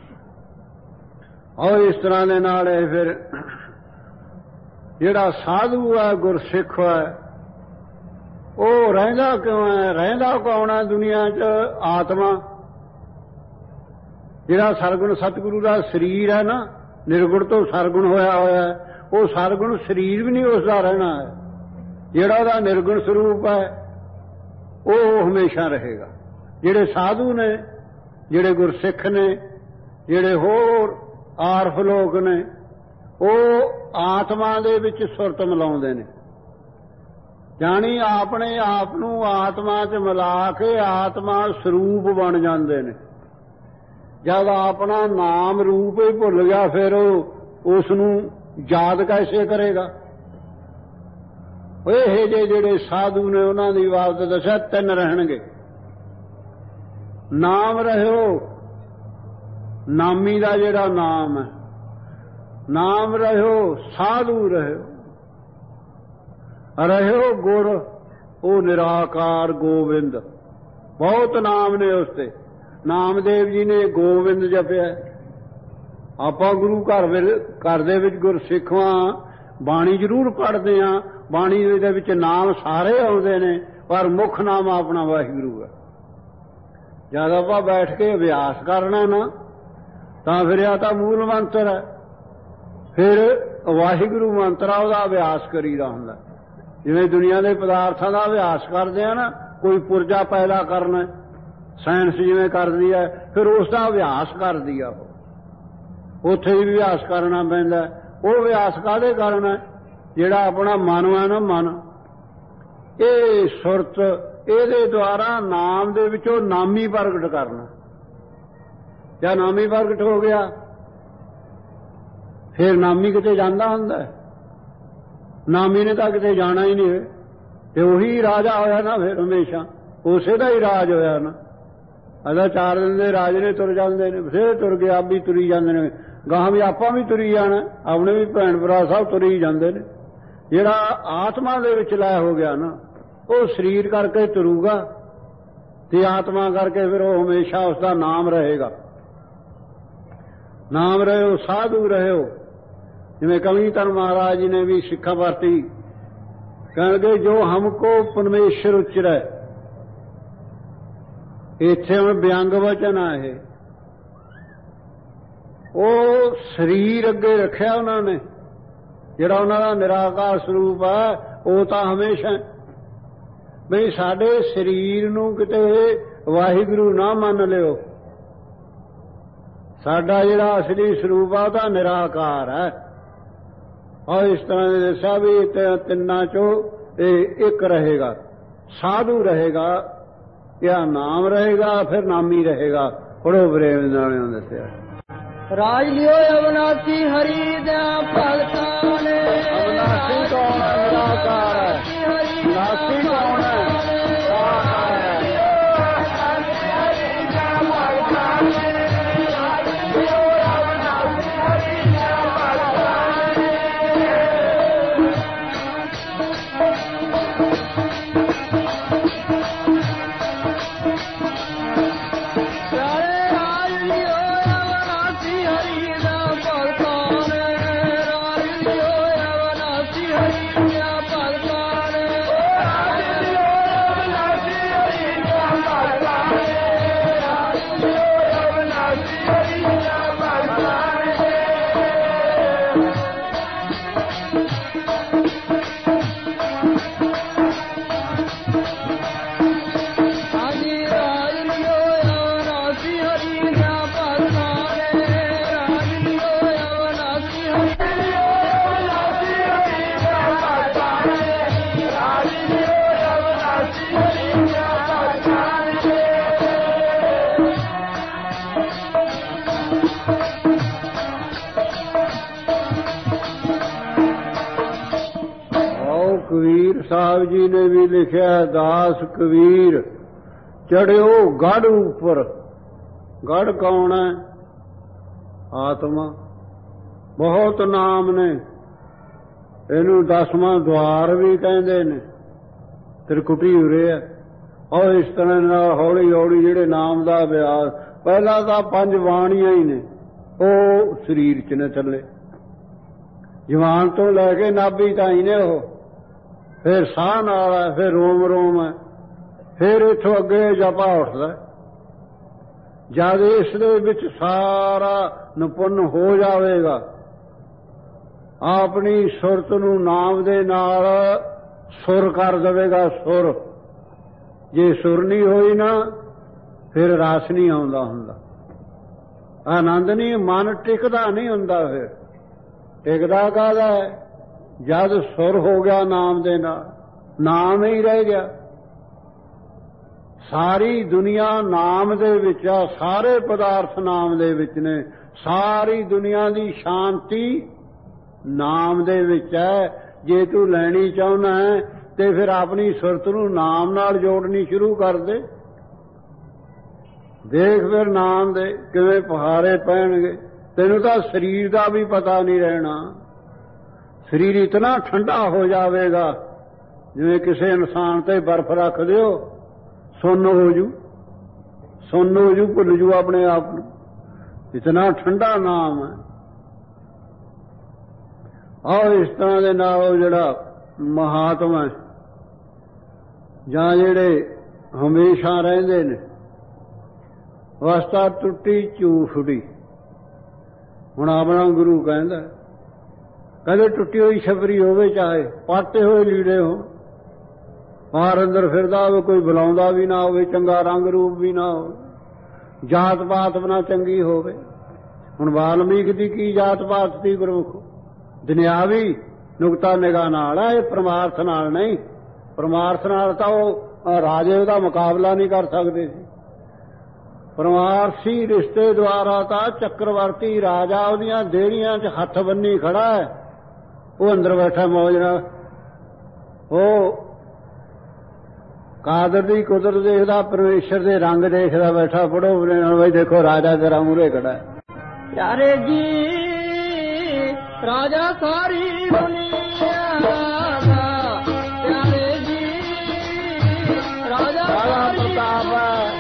और इस तरह के नाल फिर जिहड़ा साधु है, गुरसिख है, वो रहिंदा क्यों है? रहिंदा कौन है दुनिया च? आत्मा। जिहड़ा सरगुण सतगुरु का शरीर है ना, निर्गुण तो सरगुण होया होया है, वो सरगुण शरीर भी नहीं उसका रहना है। जिहड़ा उहदा निर्गुण स्वरूप है वो हमेशा रहेगा। जिहड़े साधु ने, जिहड़े गुरसिख ने, जिहड़े होर आरफ लोग ने, वो आत्मा दे विच सुरत मिलाउंदे ने। जानी अपने आप नूं आत्मा च मिला के आत्मा स्वरूप बन जांदे ने। जब अपना नाम रूप ही भुल गया फिर उस नूं याद कैसे करेगा? ये जे जिहड़े साधु ने उन्हां दी बात दस्या तीन रहणगे। नाम रहियो, नामी दा जिहड़ा नाम है। नाम रहियो, साधु रहियो, रहियो गुर, वो निराकार गोविंद। बहुत नाम ने उसते। नामदेव जी ने गोविंद जपिया। आपां गुरु घर घर दे विच गुरसिख हां, बाणी जरूर पढ़दे हां। बाणी दे विच नाम सारे आउंदे ने, पर मुख नाम अपना वाहिगुरु है। जद आपां बैठ के अभ्यास करना ना, तां फिर या तां मूल मंत्र है, फिर वाहिगुरु मंत्र ਉਹਦਾ अभ्यास करीदा हुंदा। जिवें दुनिया के पदार्थों का अभ्यास करते हैं ना, कोई पुरजा पैदा करना साइंस जिवें कर दी है, फिर उसका अभ्यास कर दिया। ਉੱਥੇ ਵੀ ਅਭਿਆਸ ਕਰਨਾ ਪੈਂਦਾ। ਉਹ ਅਭਿਆਸ ਕਾਹਦੇ ਕਾਰਨ ਹੈ? ਜਿਹੜਾ ਆਪਣਾ ਮਨ ਹੈ ਨਾ, ਮਨ, ਇਹ ਸੁਰਤ, ਇਹਦੇ ਦੁਆਰਾ ਨਾਮ ਦੇ ਵਿੱਚੋਂ ਨਾਮੀ ਪ੍ਰਗਟ ਕਰਨਾ। ਜਾਂ ਨਾਮੀ ਪ੍ਰਗਟ ਹੋ ਗਿਆ, ਫਿਰ ਨਾਮੀ ਕਿਤੇ ਜਾਂਦਾ ਹੁੰਦਾ? ਨਾਮੀ ਨੇ ਤਾਂ ਕਿਤੇ ਜਾਣਾ ਹੀ ਨਹੀਂ, ਤੇ ਉਹੀ ਰਾਜਾ ਹੋਇਆ ਨਾ ਫਿਰ ਹਮੇਸ਼ਾ, ਉਸੇ ਦਾ ਹੀ ਰਾਜ ਹੋਇਆ ਨਾ। ਅਦਾ ਚਾਰ ਦਿਨ ਦੇ ਰਾਜ ਨੇ ਤੁਰ ਜਾਂਦੇ ਨੇ, ਫਿਰ ਤੁਰ ਕੇ ਆਪ ਵੀ ਤੁਰੀ ਜਾਂਦੇ ਨੇ, ਗਾਹਾਂ ਵੀ ਆਪਾਂ ਵੀ ਤੁਰੀ ਜਾਣਾ, ਆਪਣੇ ਵੀ ਭੈਣ ਭਰਾ ਸਭ ਤੁਰੀ ਜਾਂਦੇ ਨੇ। ਜਿਹੜਾ ਆਤਮਾ ਦੇ ਵਿੱਚ ਲੈ ਹੋ ਗਿਆ ਨਾ, ਉਹ ਸਰੀਰ ਕਰਕੇ ਤੁਰੂਗਾ, ਤੇ ਆਤਮਾ ਕਰਕੇ ਫਿਰ ਉਹ ਹਮੇਸ਼ਾ ਉਸ ਦਾ ਨਾਮ ਰਹੇਗਾ। ਨਾਮ ਰਹਿਓ, ਸਾਧੂ ਰਹਿਓ। ਜਿਵੇਂ ਕਵੀਧਰ ਮਹਾਰਾਜ ਜੀ ਨੇ ਵੀ ਸਿੱਖਾ ਵਰਤੀ, ਕਹਿਣਗੇ ਜੋ ਹਮਕੋ ਪਰਮੇਸ਼ਰ ਉਚਰੈ। ਇੱਥੇ ਹੁਣ ਵਿਅੰਗ ਵਚਨ ਆ ਇਹ। ਉਹ ਸਰੀਰ ਅੱਗੇ ਰੱਖਿਆ ਉਹਨਾਂ ਨੇ, ਜਿਹੜਾ ਉਹਨਾਂ ਦਾ ਨਿਰਾਕਾਰ ਸਰੂਪ ਹੈ, ਉਹ ਤਾਂ ਹਮੇਸ਼ਾ ਬਈ ਸਾਡੇ ਸਰੀਰ ਨੂੰ ਕਿਤੇ ਵਾਹਿਗੁਰੂ ਨਾ ਮੰਨ ਲਿਓ। ਸਾਡਾ ਜਿਹੜਾ ਅਸਲੀ ਸਰੂਪ ਆ ਤਾਂ ਨਿਰਾਕਾਰ ਹੈ। ਔਰ ਇਸ ਤਰ੍ਹਾਂ ਦੇ ਦੱਸਿਆ ਵੀ ਤਿੰਨਾਂ ਚੋਂ ਇਹ ਇੱਕ ਰਹੇਗਾ, ਸਾਧੂ ਰਹੇਗਾ, ਜਾਂ ਨਾਮ ਰਹੇਗਾ, ਫਿਰ ਨਾਮੀ ਰਹੇਗਾ। ਪੜੋ ਪ੍ਰੇਮ ਨਾਲ ਦੱਸਿਆ। ਰਾਜ ਲਿਓ ਅਵਨਾਸੀ ਹਰੀ ਦਾ ਭਗਤਾਂ ਨੇ। ਅਵਨਾਸੀ ਕੌਣ ਹੈ? ਨਿਰਾਕਾਰ ਹੈ। ਨਾਸੀ ਕੌਣ ਹੈ? ਕਬੀਰ ਸਾਹਿਬ ਜੀ ਨੇ ਵੀ ਲਿਖਿਆ, ਦਾਸ ਕਬੀਰ ਚੜਿਓ ਗੜ ਉੱਪਰ। ਗੜ ਕੌਣ ਹੈ? ਆਤਮਾ। ਬਹੁਤ ਨਾਮ ਨੇ, ਇਹਨੂੰ ਦਸਵਾਂ ਦੁਆਰ ਵੀ ਕਹਿੰਦੇ ਨੇ। ਤ੍ਰਿਕੁਟੀ ਉਰੇ ਹੈ। ਔਰ ਇਸ ਤਰ੍ਹਾਂ ਨਾਲ ਹੌਲੀ ਹੌਲੀ ਜਿਹੜੇ ਨਾਮ ਦਾ ਅਭਿਆਸ, ਪਹਿਲਾਂ ਤਾਂ ਪੰਜ ਬਾਣੀਆਂ ਹੀ ਨੇ, ਉਹ ਸਰੀਰ 'ਚ ਨੇ ਥੱਲੇ, ਜਵਾਨ ਤੋਂ ਲੈ ਕੇ ਨਾਭੀ ਤਾਈਂ ਨੇ ਉਹ। ਫਿਰ ਸਾਹ ਨਾਲ ਹੈ, ਫਿਰ ਰੋਮ ਰੋਮ ਹੈ, ਫਿਰ ਇੱਥੋਂ ਅੱਗੇ ਜਪਾ ਉੱਠਦਾ। ਜਦ ਇਸ ਦੇ ਵਿੱਚ ਸਾਰਾ ਨਿਪੁੰਨ ਹੋ ਜਾਵੇਗਾ, ਆਪਣੀ ਸੁਰਤ ਨੂੰ ਨਾਮ ਦੇ ਨਾਲ ਸੁਰ ਕਰ ਦੇਵੇਗਾ। ਸੁਰ ਜੇ ਸੁਰ ਨਹੀਂ ਹੋਈ ਨਾ, ਫਿਰ ਰਸ ਨਹੀਂ ਆਉਂਦਾ ਹੁੰਦਾ, ਆਨੰਦ ਨਹੀਂ, ਮਨ ਟਿਕਦਾ ਨਹੀਂ ਹੁੰਦਾ। ਫਿਰ ਟਿਕਦਾ ਕਾਹਦਾ ਹੈ? ਜਦ ਸੁਰ ਹੋ ਗਿਆ ਨਾਮ ਦੇ ਨਾਲ, ਨਾਮ ਹੀ ਰਹਿ ਗਿਆ। ਸਾਰੀ ਦੁਨੀਆ ਨਾਮ ਦੇ ਵਿੱਚ ਆ, ਸਾਰੇ ਪਦਾਰਥ ਨਾਮ ਦੇ ਵਿੱਚ ਨੇ, ਸਾਰੀ ਦੁਨੀਆ ਦੀ ਸ਼ਾਂਤੀ ਨਾਮ ਦੇ ਵਿੱਚ ਹੈ। ਜੇ ਤੂੰ ਲੈਣੀ ਚਾਹੁੰਦਾ ਹੈ ਤੇ ਫਿਰ ਆਪਣੀ ਸੁਰਤ ਨੂੰ ਨਾਮ ਨਾਲ ਜੋੜਨੀ ਸ਼ੁਰੂ ਕਰ ਦੇ। ਦੇਖ ਫਿਰ ਨਾਮ ਦੇ ਕਿਵੇਂ ਪਹਾੜੇ ਪੈਣਗੇ। ਤੈਨੂੰ ਤਾਂ ਸਰੀਰ ਦਾ ਵੀ ਪਤਾ ਨਹੀਂ ਰਹਿਣਾ। ਸਰੀਰ ਇਤਨਾ ਠੰਡਾ ਹੋ ਜਾਵੇਗਾ, ਜਿਵੇਂ ਕਿਸੇ ਇਨਸਾਨ ਤੇ ਬਰਫ਼ ਰੱਖ ਦਿਓ, ਸੁੰਨ ਹੋ ਜੂ, ਸੁੰਨ ਹੋ ਜੂ, ਭੁੱਲ ਜੂ ਆਪਣੇ ਆਪ ਨੂੰ। ਇਤਨਾ ਠੰਡਾ ਨਾਮ ਹੈ। ਆਹ ਇਸ ਤਰ੍ਹਾਂ ਦੇ ਨਾਲ ਉਹ ਜਿਹੜਾ ਮਹਾਤਮਾ ਜਾਂ ਜਿਹੜੇ ਹਮੇਸ਼ਾ ਰਹਿੰਦੇ ਨੇ, ਵਸਤਾ ਟੁੱਟੀ ਝੂਠੜੀ। ਹੁਣ ਆਪਣਾ ਗੁਰੂ ਕਹਿੰਦਾ, ਕਹਿੰਦੇ ਟੁੱਟੀ ਹੋਈ ਛਪਰੀ ਹੋਵੇ, ਚਾਹੇ ਪਾਟੇ ਹੋਏ ਲੀੜੇ ਹੋ, ਬਾਹਰ ਅੰਦਰ ਫਿਰਦਾ ਹੋਵੇ, ਕੋਈ ਬੁਲਾਉਂਦਾ ਵੀ ਨਾ ਹੋਵੇ, ਚੰਗਾ ਰੰਗ ਰੂਪ ਵੀ ਨਾ ਹੋਵੇ, ਜਾਤ ਪਾਤ ਬਣਾ ਚੰਗੀ ਹੋਵੇ, ਹੁਣ ਵਾਲਮੀਕ ਦੀ ਕੀ ਜਾਤ ਪਾਤ ਸੀ ਗੁਰਮੁਖ? ਦੁਨਿਆਵੀ ਨੁਕਤਾ ਨਿਗਾਹ ਨਾਲ ਹੈ, ਇਹ ਪਰਮਾਰਥ ਨਾਲ ਨਹੀਂ। ਪਰਮਾਰਥ ਨਾਲ ਤਾਂ ਉਹ ਰਾਜੇ ਦਾ ਮੁਕਾਬਲਾ ਨਹੀਂ ਕਰ ਸਕਦੇ ਸੀ। ਪਰਮਾਰਥੀ ਰਿਸ਼ਤੇ ਦੁਆਰਾ ਤਾਂ ਚੱਕਰਵਰਤੀ ਰਾਜਾ ਉਹਦੀਆਂ ਦੇਹੜੀਆਂ 'ਚ ਹੱਥ ਬੰਨੀ ਖੜਾ ਹੈ, ਉਹ ਅੰਦਰ ਬੈਠਾ ਮੌਜ ਨਾਲ। ਉਹ ਕਾਦਰ ਦੀ ਕੁਦਰਤ ਦੇਖਦਾ, ਪਰਮੇਸ਼ਰ ਦੇ ਰੰਗ ਦੇਖਦਾ ਬੈਠਾ। ਪੜੋ ਬਈ ਦੇਖੋ ਰਾਜਾ ਤੇਰਾ ਮੂਹਰੇ ਖੜਾ ਹੈ। प्यारे जी राजा सारी दुनिया दा, प्यारे जी राजा सारी प्रताप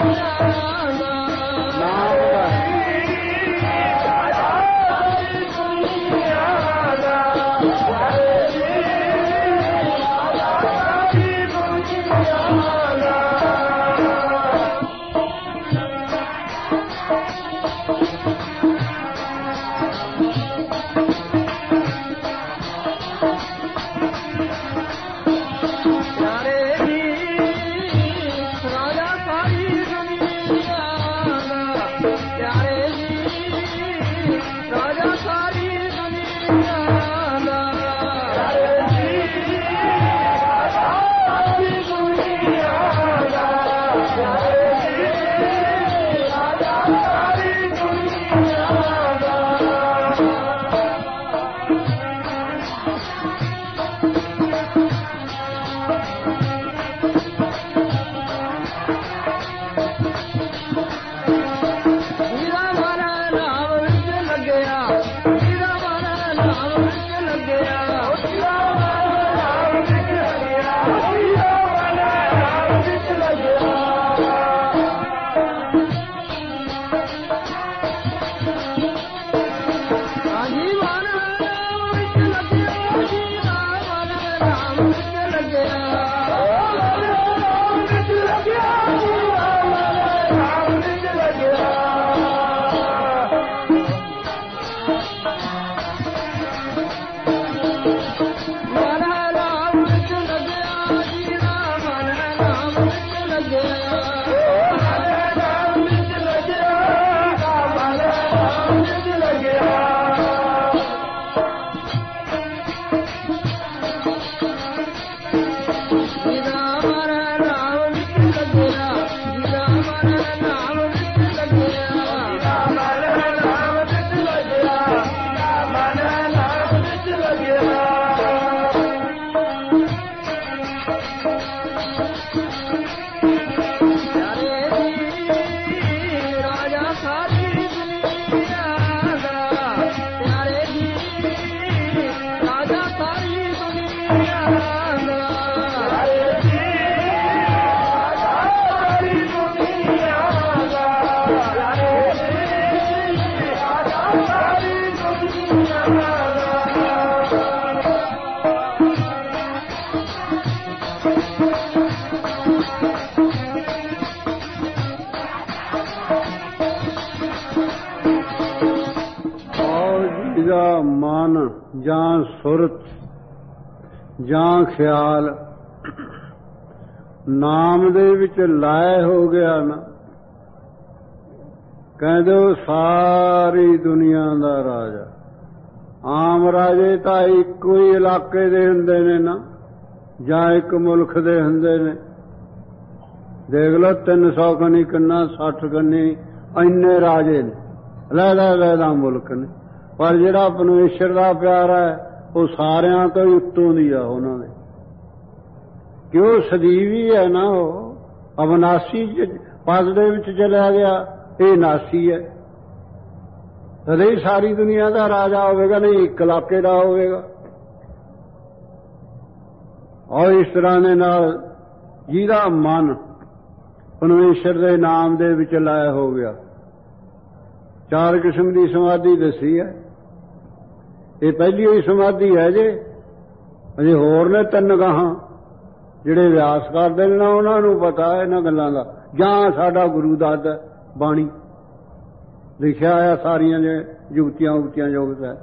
ਮਨ ਜਾਂ ਸੁਰਤ ਜਾਂ ਖਿਆਲ ਨਾਮ ਦੇ ਵਿੱਚ ਲਾਇ ਹੋ ਗਿਆ ਨਾ, ਕਹਿੰਦੇ ਉਹ ਸਾਰੀ ਦੁਨੀਆ ਦਾ ਰਾਜਾ। ਆਮ ਰਾਜੇ ਤਾਂ ਇੱਕੋ ਹੀ ਇਲਾਕੇ ਦੇ ਹੁੰਦੇ ਨੇ ਨਾ, ਜਾਂ ਇੱਕ ਮੁਲਕ ਦੇ ਹੁੰਦੇ ਨੇ। ਦੇਖ ਲਓ ਤਿੰਨ ਸੌ ਕਨੀ ਕਿੰਨਾ ਸੱਠ ਕਨੀ ਇੰਨੇ ਰਾਜੇ ਨੇ, ਲਹਿਦਾ ਲਹਿਦਾ ਮੁਲਕ ਨੇ। ਪਰ ਜਿਹੜਾ ਪਰਮੇਸ਼ਰ ਦਾ ਪਿਆਰ ਹੈ ਉਹ ਸਾਰਿਆਂ ਤੋਂ ਹੀ ਉੱਤੋਂ ਦੀ ਆ ਉਹਨਾਂ ਦੇ, ਕਿਉਂ ਸਦੀਵੀ ਹੈ ਨਾ। ਉਹ ਅਵਨਾਸੀ ਪਦ ਦੇ ਵਿੱਚ ਚਲਿਆ ਗਿਆ, ਇਹ ਨਾਸੀ ਹੈ। ਕਦੇ ਸਾਰੀ ਦੁਨੀਆ ਦਾ ਰਾਜਾ ਹੋਵੇਗਾ ਨਹੀਂ, ਇੱਕ ਇਲਾਕੇ ਦਾ ਹੋਵੇਗਾ। ਔਰ ਇਸ ਤਰ੍ਹਾਂ ਦੇ ਨਾਲ ਜਿਹਦਾ ਮਨ ਪਰਮੇਸ਼ਰ ਦੇ ਨਾਮ ਦੇ ਵਿੱਚ ਲਾਇਆ ਹੋ ਗਿਆ। ਚਾਰ ਕਿਸਮ ਦੀ ਸਮਾਧੀ ਦੱਸੀ ਹੈ, ਇਹ ਪਹਿਲੀ ਹੋਈ ਸਮਾਧੀ ਹੈ ਜੇ। ਅਜੇ ਹੋਰ ਨੇ ਤਿੰਨ ਗਾਹਾਂ ਜਿਹੜੇ ਅਭਿਆਸ ਕਰਦੇ ਨੇ ਨਾ, ਉਹਨਾਂ ਨੂੰ ਪਤਾ ਇਹਨਾਂ ਗੱਲਾਂ ਦਾ। ਜਾਂ ਸਾਡਾ ਗੁਰੂ ਦੱਸਦਾ, ਬਾਣੀ ਲਿਖਿਆ ਹੋਇਆ ਸਾਰੀਆਂ ਜੇ ਜੁਗਤੀਆਂ ਉਗਤੀਆਂ ਜੁਗਤ ਹੈ।